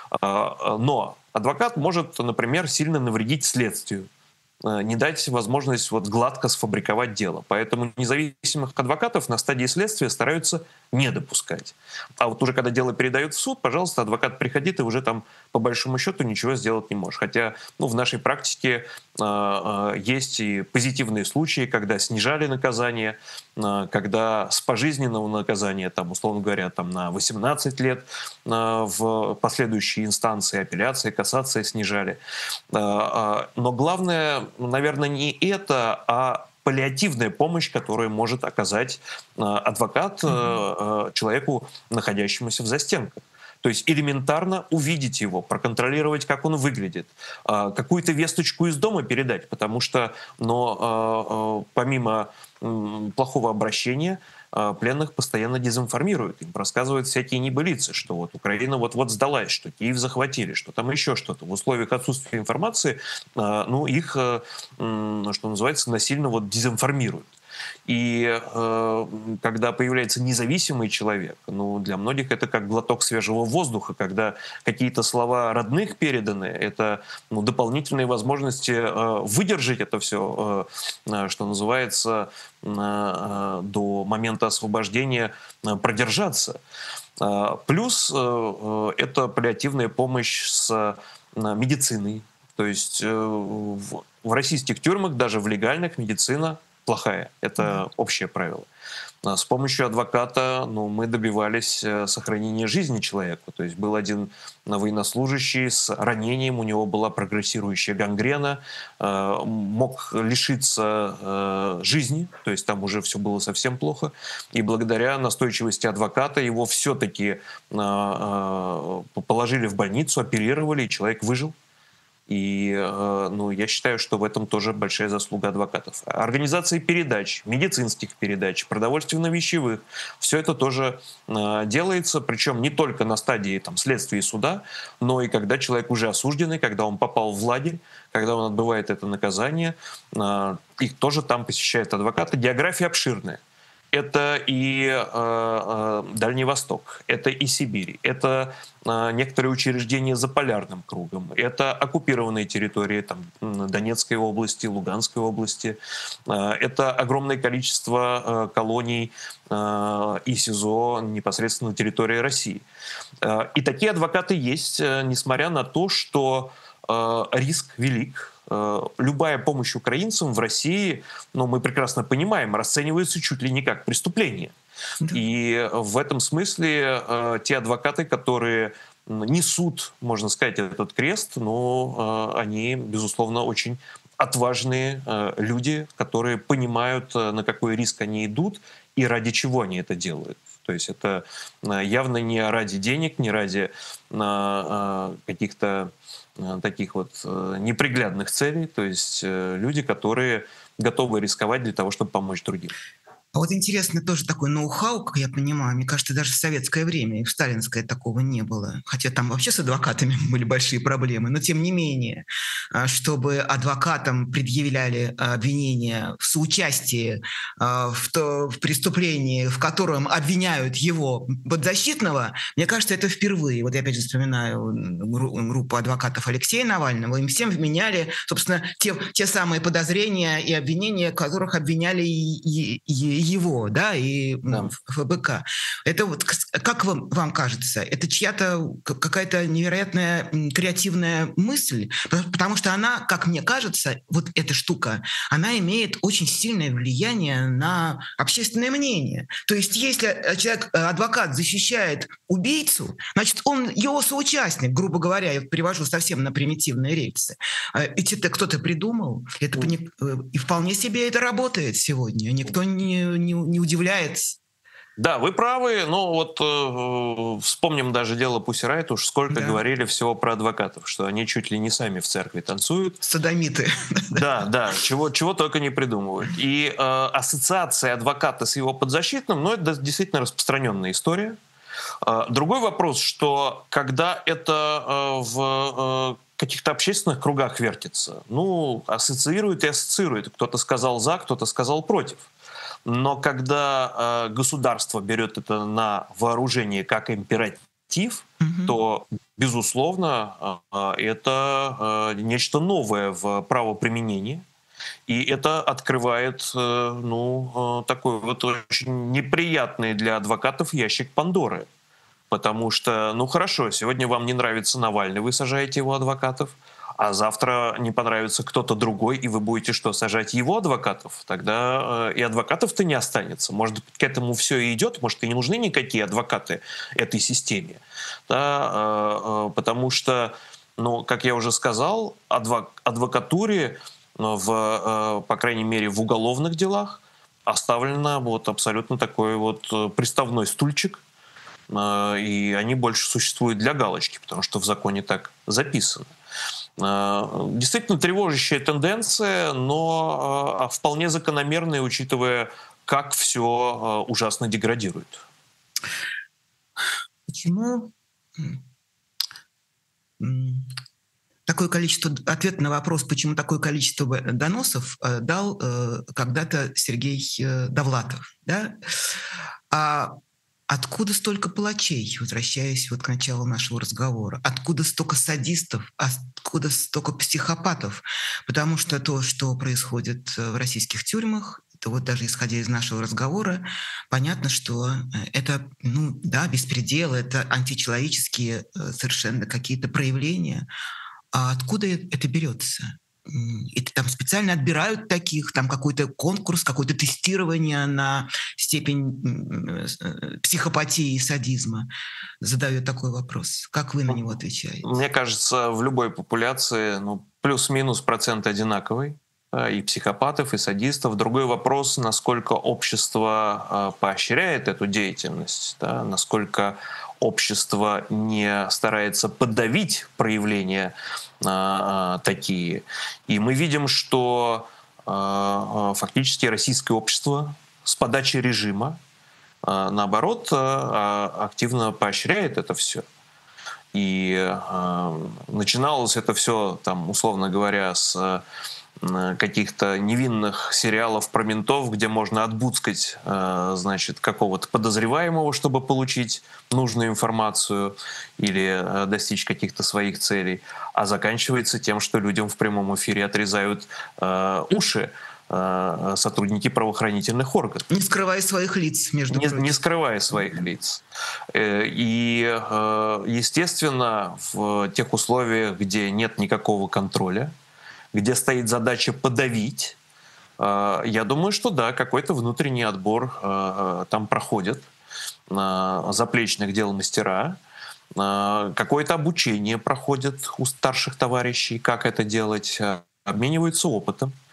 Но адвокат может, например, сильно навредить следствию, не дать возможность вот гладко сфабриковать дело. Поэтому независимых адвокатов на стадии следствия стараются не допускать. А вот уже когда дело передают в суд, пожалуйста, адвокат, приходи, ты уже там по большому счету ничего сделать не можешь. Хотя, ну, в нашей практике есть и позитивные случаи, когда снижали наказание, когда с пожизненного наказания, там, условно говоря, там, на 18 лет в последующие инстанции, апелляции, кассации снижали. Но главное, наверное, не это, а паллиативная помощь, которую может оказать адвокат человеку, находящемуся в застенках. То есть элементарно увидеть его, проконтролировать, как он выглядит, какую-то весточку из дома передать, потому что, помимо плохого обращения, пленных постоянно дезинформируют, им рассказывают всякие небылицы, что вот Украина вот-вот сдалась, что Киев захватили, что там еще что-то. В условиях отсутствия информации, ну, их, что называется, насильно вот дезинформируют. И когда появляется независимый человек, ну, для многих это как глоток свежего воздуха, когда какие-то слова родных переданы, это, ну, дополнительные возможности выдержать это все, что называется, до момента освобождения продержаться. Плюс это паллиативная помощь с медициной. То есть в российских тюрьмах, даже в легальных, медицина плохая. Это общее правило. С помощью адвоката, ну, мы добивались сохранения жизни человека. То есть был один военнослужащий с ранением, у него была прогрессирующая гангрена, мог лишиться жизни, то есть там уже все было совсем плохо. И благодаря настойчивости адвоката его все-таки положили в больницу, оперировали, и человек выжил. И, ну, я считаю, что в этом тоже большая заслуга адвокатов. Организации передач, медицинских передач, продовольственно-вещевых, все это тоже делается, причем не только на стадии там, следствия и суда, но и когда человек уже осужденный, когда он попал в лагерь, когда он отбывает это наказание, их тоже там посещают адвокаты. География обширная. Это и Дальний Восток, это и Сибирь, это некоторые учреждения за полярным кругом, это оккупированные территории там, Донецкой области, Луганской области, это огромное количество колоний и СИЗО непосредственно на территории России. И такие адвокаты есть, несмотря на то, что риск велик. Любая помощь украинцам в России, ну, мы прекрасно понимаем, расценивается чуть ли не как преступление. Да. И в этом смысле те адвокаты, которые несут, можно сказать, этот крест, но они, безусловно, очень отважные люди, которые понимают, на какой риск они идут, и ради чего они это делают. То есть это явно не ради денег, не ради каких-то таких вот неприглядных целей. То есть люди, которые готовы рисковать для того, чтобы помочь другим. А вот интересно тоже такой ноу-хау, как я понимаю. Мне кажется, даже в советское время и в сталинское такого не было. Хотя там вообще с адвокатами были большие проблемы. Но тем не менее, чтобы адвокатам предъявляли обвинения в соучастии в преступлении, в котором обвиняют его подзащитного, мне кажется, это впервые. Вот я опять же вспоминаю группу адвокатов Алексея Навального. Им всем вменяли, собственно, те самые подозрения и обвинения, которых обвиняли его, да, и ФБК. Это вот, как вам кажется, это чья-то какая-то невероятная креативная мысль? Потому что она, как мне кажется, вот эта штука, она имеет очень сильное влияние на общественное мнение. То есть если адвокат защищает убийцу, значит, он его соучастник, грубо говоря, я привожу совсем на примитивные рельсы. Ведь это кто-то придумал, это и вполне себе это работает сегодня. Никто не удивляется. Да, вы правы. Но вот вспомним даже дело Пусси Райт, уж сколько говорили всего про адвокатов, что они чуть ли не сами в церкви танцуют. Содомиты. Да, чего только не придумывают. И ассоциация адвоката с его подзащитным, ну, это действительно распространенная история. Другой вопрос, что когда это в каких-то общественных кругах вертится, ну, ассоциирует и ассоциирует. Кто-то сказал за, кто-то сказал против. Но когда государство берет это на вооружение как императив, то, безусловно, это нечто новое в правоприменении. И это открывает, такой вот очень неприятный для адвокатов ящик Пандоры. Потому что, ну хорошо, сегодня вам не нравится Навальный, вы сажаете его адвокатов, а завтра не понравится кто-то другой, и вы будете что, сажать его адвокатов? Тогда и адвокатов-то не останется. Может быть, к этому все и идет, может, и не нужны никакие адвокаты этой системе. Да? Потому что, ну, как я уже сказал, адвокатуре, по крайней мере, в уголовных делах оставлено вот абсолютно такой вот приставной стульчик, и они больше существуют для галочки, потому что в законе так записано. Действительно тревожащая тенденция, но вполне закономерная, учитывая, как все ужасно деградирует. Почему такое количество, ответ на вопрос, почему такое количество доносов дал когда-то Сергей Довлатов, да? А откуда столько палачей, возвращаясь вот к началу нашего разговора? Откуда столько садистов? Откуда столько психопатов? Потому что то, что происходит в российских тюрьмах, то вот даже исходя из нашего разговора, понятно, что это, беспредел, это античеловеческие совершенно какие-то проявления. А откуда это берется? Это там специально отбирают таких, там какой-то конкурс, какое-то тестирование на степень психопатии и садизма. Задаю такой вопрос. Как вы на него отвечаете? Мне кажется, в любой популяции плюс-минус процент одинаковый. И психопатов, и садистов. Другой вопрос, насколько общество поощряет эту деятельность, да, насколько общество не старается подавить проявления такие. И мы видим, что фактически российское общество с подачи режима, наоборот, активно поощряет это все. И начиналось это все, там, условно говоря, с каких-то невинных сериалов про ментов, где можно отбудскать, какого-то подозреваемого, чтобы получить нужную информацию или достичь каких-то своих целей, а заканчивается тем, что людям в прямом эфире отрезают уши сотрудники правоохранительных органов. Не скрывая своих лиц, между прочим. Не скрывая своих лиц. И, естественно, в тех условиях, где нет никакого контроля, где стоит задача подавить, я думаю, что да, какой-то внутренний отбор там проходит, заплечных дел мастера, какое-то обучение проходит у старших товарищей, как это делать, обмениваются опытом.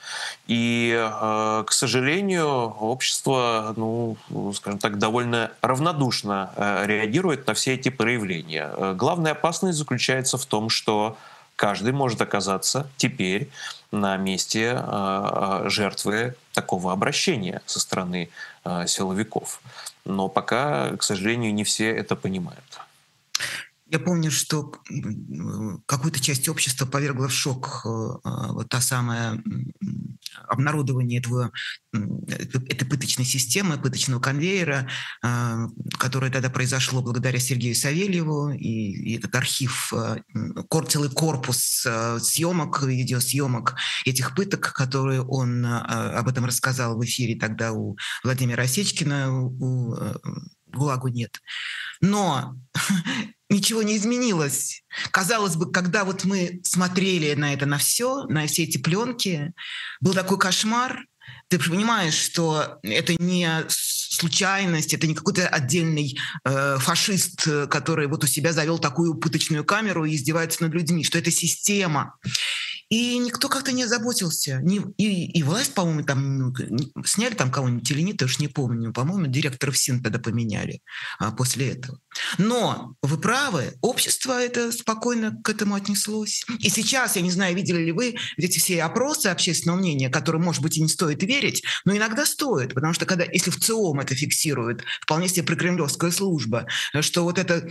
И, к сожалению, общество, ну, скажем так, довольно равнодушно реагирует на все эти проявления. Главная опасность заключается в том, что каждый может оказаться теперь на месте жертвы такого обращения со стороны силовиков. Но пока, к сожалению, не все это понимают. Я помню, что какую-то часть общества повергла в шок вот та самая обнародование этой пыточной системы, пыточного конвейера, которое тогда произошло благодаря Сергею Савельеву, и этот архив, целый корпус съемок, видеосъемок этих пыток, которые он об этом рассказал в эфире тогда у Владимира Осечкина, у ГУЛАГу нет. Но ничего не изменилось. Казалось бы, когда вот мы смотрели на это, на все эти пленки, был такой кошмар. Ты понимаешь, что это не случайность, это не какой-то отдельный фашист, который вот у себя завел такую пыточную камеру и издевается над людьми, что это система. И никто как-то не озаботился. И власть, по-моему, там сняли там кого-нибудь или нет, я уж не помню. По-моему, директора ФСИН тогда поменяли после этого. Но вы правы, общество это спокойно к этому отнеслось. И сейчас, я не знаю, видели ли вы эти все опросы общественного мнения, которым, может быть, и не стоит верить, но иногда стоит, потому что если в ЦИОМ это фиксирует, вполне себе прокремлевская служба, что вот эта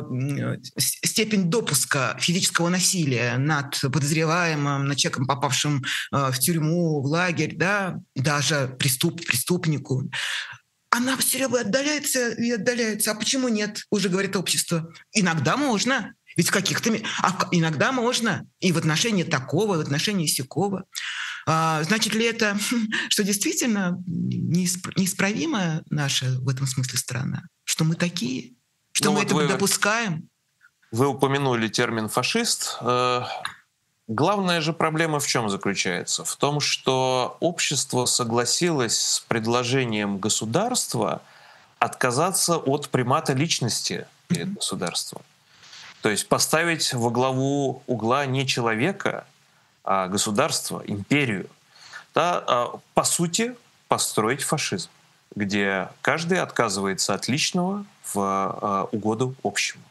степень допуска физического насилия над подозреваемым, над человеком, попавшим в тюрьму, в лагерь, да, даже преступнику, она все время отдаляется и отдаляется. А почему нет, уже говорит общество? Иногда можно. Ведь иногда можно. И в отношении такого, и в отношении сякого. Значит ли это, что действительно неисправимая наша в этом смысле страна? Что мы такие? Что мы это допускаем? Вы упомянули термин «фашист». Главная же проблема в чем заключается? В том, что общество согласилось с предложением государства отказаться от примата личности перед государством. То есть поставить во главу угла не человека, а государство, империю. Да, по сути, построить фашизм, где каждый отказывается от личного в угоду общему.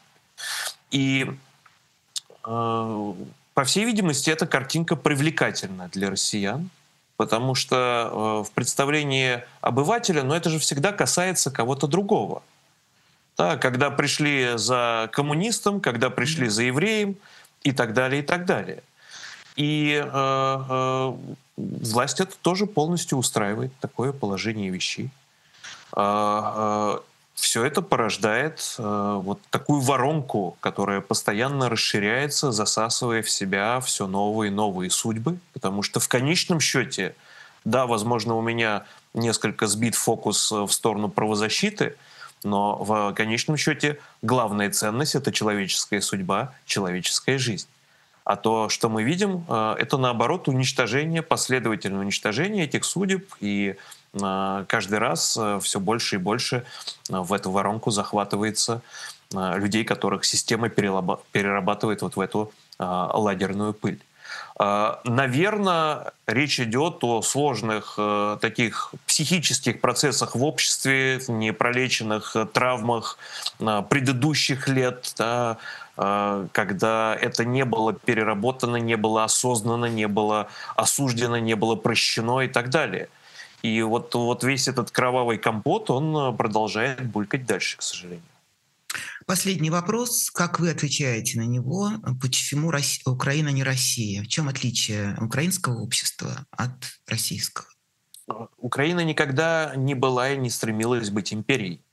И по всей видимости, эта картинка привлекательна для россиян, потому что в представлении обывателя, это же всегда касается кого-то другого. Да, когда пришли за коммунистом, когда пришли за евреем и так далее, и так далее. И власть это тоже полностью устраивает, такое положение вещей. Все это порождает вот такую воронку, которая постоянно расширяется, засасывая в себя все новые и новые судьбы, потому что в конечном счете, да, возможно, у меня несколько сбит фокус в сторону правозащиты, но в конечном счете главная ценность — это человеческая судьба, человеческая жизнь. А то, что мы видим, это наоборот уничтожение, последовательное уничтожение этих судеб, и каждый раз все больше и больше в эту воронку захватывается людей, которых система перерабатывает вот в эту лагерную пыль. Наверное, речь идет о сложных таких психических процессах в обществе, непролеченных травмах предыдущих лет, да, когда это не было переработано, не было осознано, не было осуждено, не было прощено и так далее. И вот весь этот кровавый компот, он продолжает булькать дальше, к сожалению. Последний вопрос. Как вы отвечаете на него? Почему Украина не Россия? В чем отличие украинского общества от российского? Украина никогда не была и не стремилась быть империей.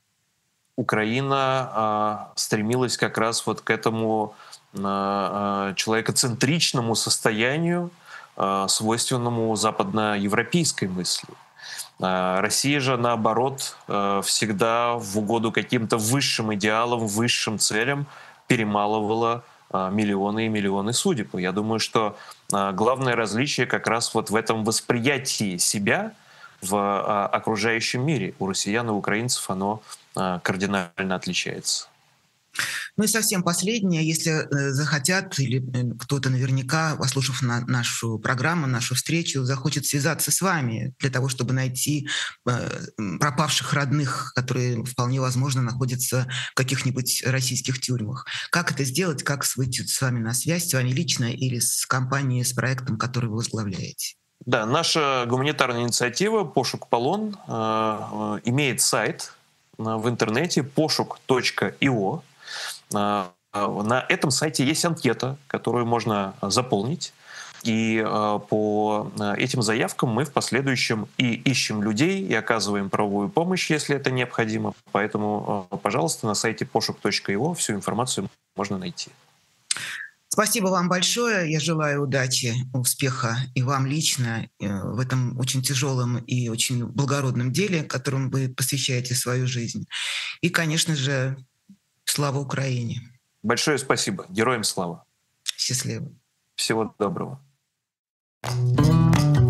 Украина стремилась как раз вот к этому человекоцентричному состоянию, свойственному западноевропейской мысли. Россия же, наоборот, всегда в угоду каким-то высшим идеалам, высшим целям перемалывала миллионы и миллионы судеб. Я думаю, что главное различие как раз вот в этом восприятии себя в окружающем мире. У россиян и украинцев оно кардинально отличается. Ну и совсем последнее, если захотят, или кто-то наверняка, послушав нашу программу, нашу встречу, захочет связаться с вами для того, чтобы найти пропавших родных, которые вполне возможно находятся в каких-нибудь российских тюрьмах. Как это сделать, как выйти с вами на связь, с вами лично или с компанией, с проектом, который вы возглавляете? Да, наша гуманитарная инициатива «Пошук Полон» имеет сайт в интернете пошук.io. На этом сайте есть анкета, которую можно заполнить. И по этим заявкам мы в последующем и ищем людей, и оказываем правовую помощь, если это необходимо. Поэтому, пожалуйста, на сайте пошук.io всю информацию можно найти. Спасибо вам большое. Я желаю удачи, успеха и вам лично в этом очень тяжелом и очень благородном деле, которому вы посвящаете свою жизнь. И, конечно же, слава Украине. Большое спасибо. Героям слава. Счастливо. Всего доброго.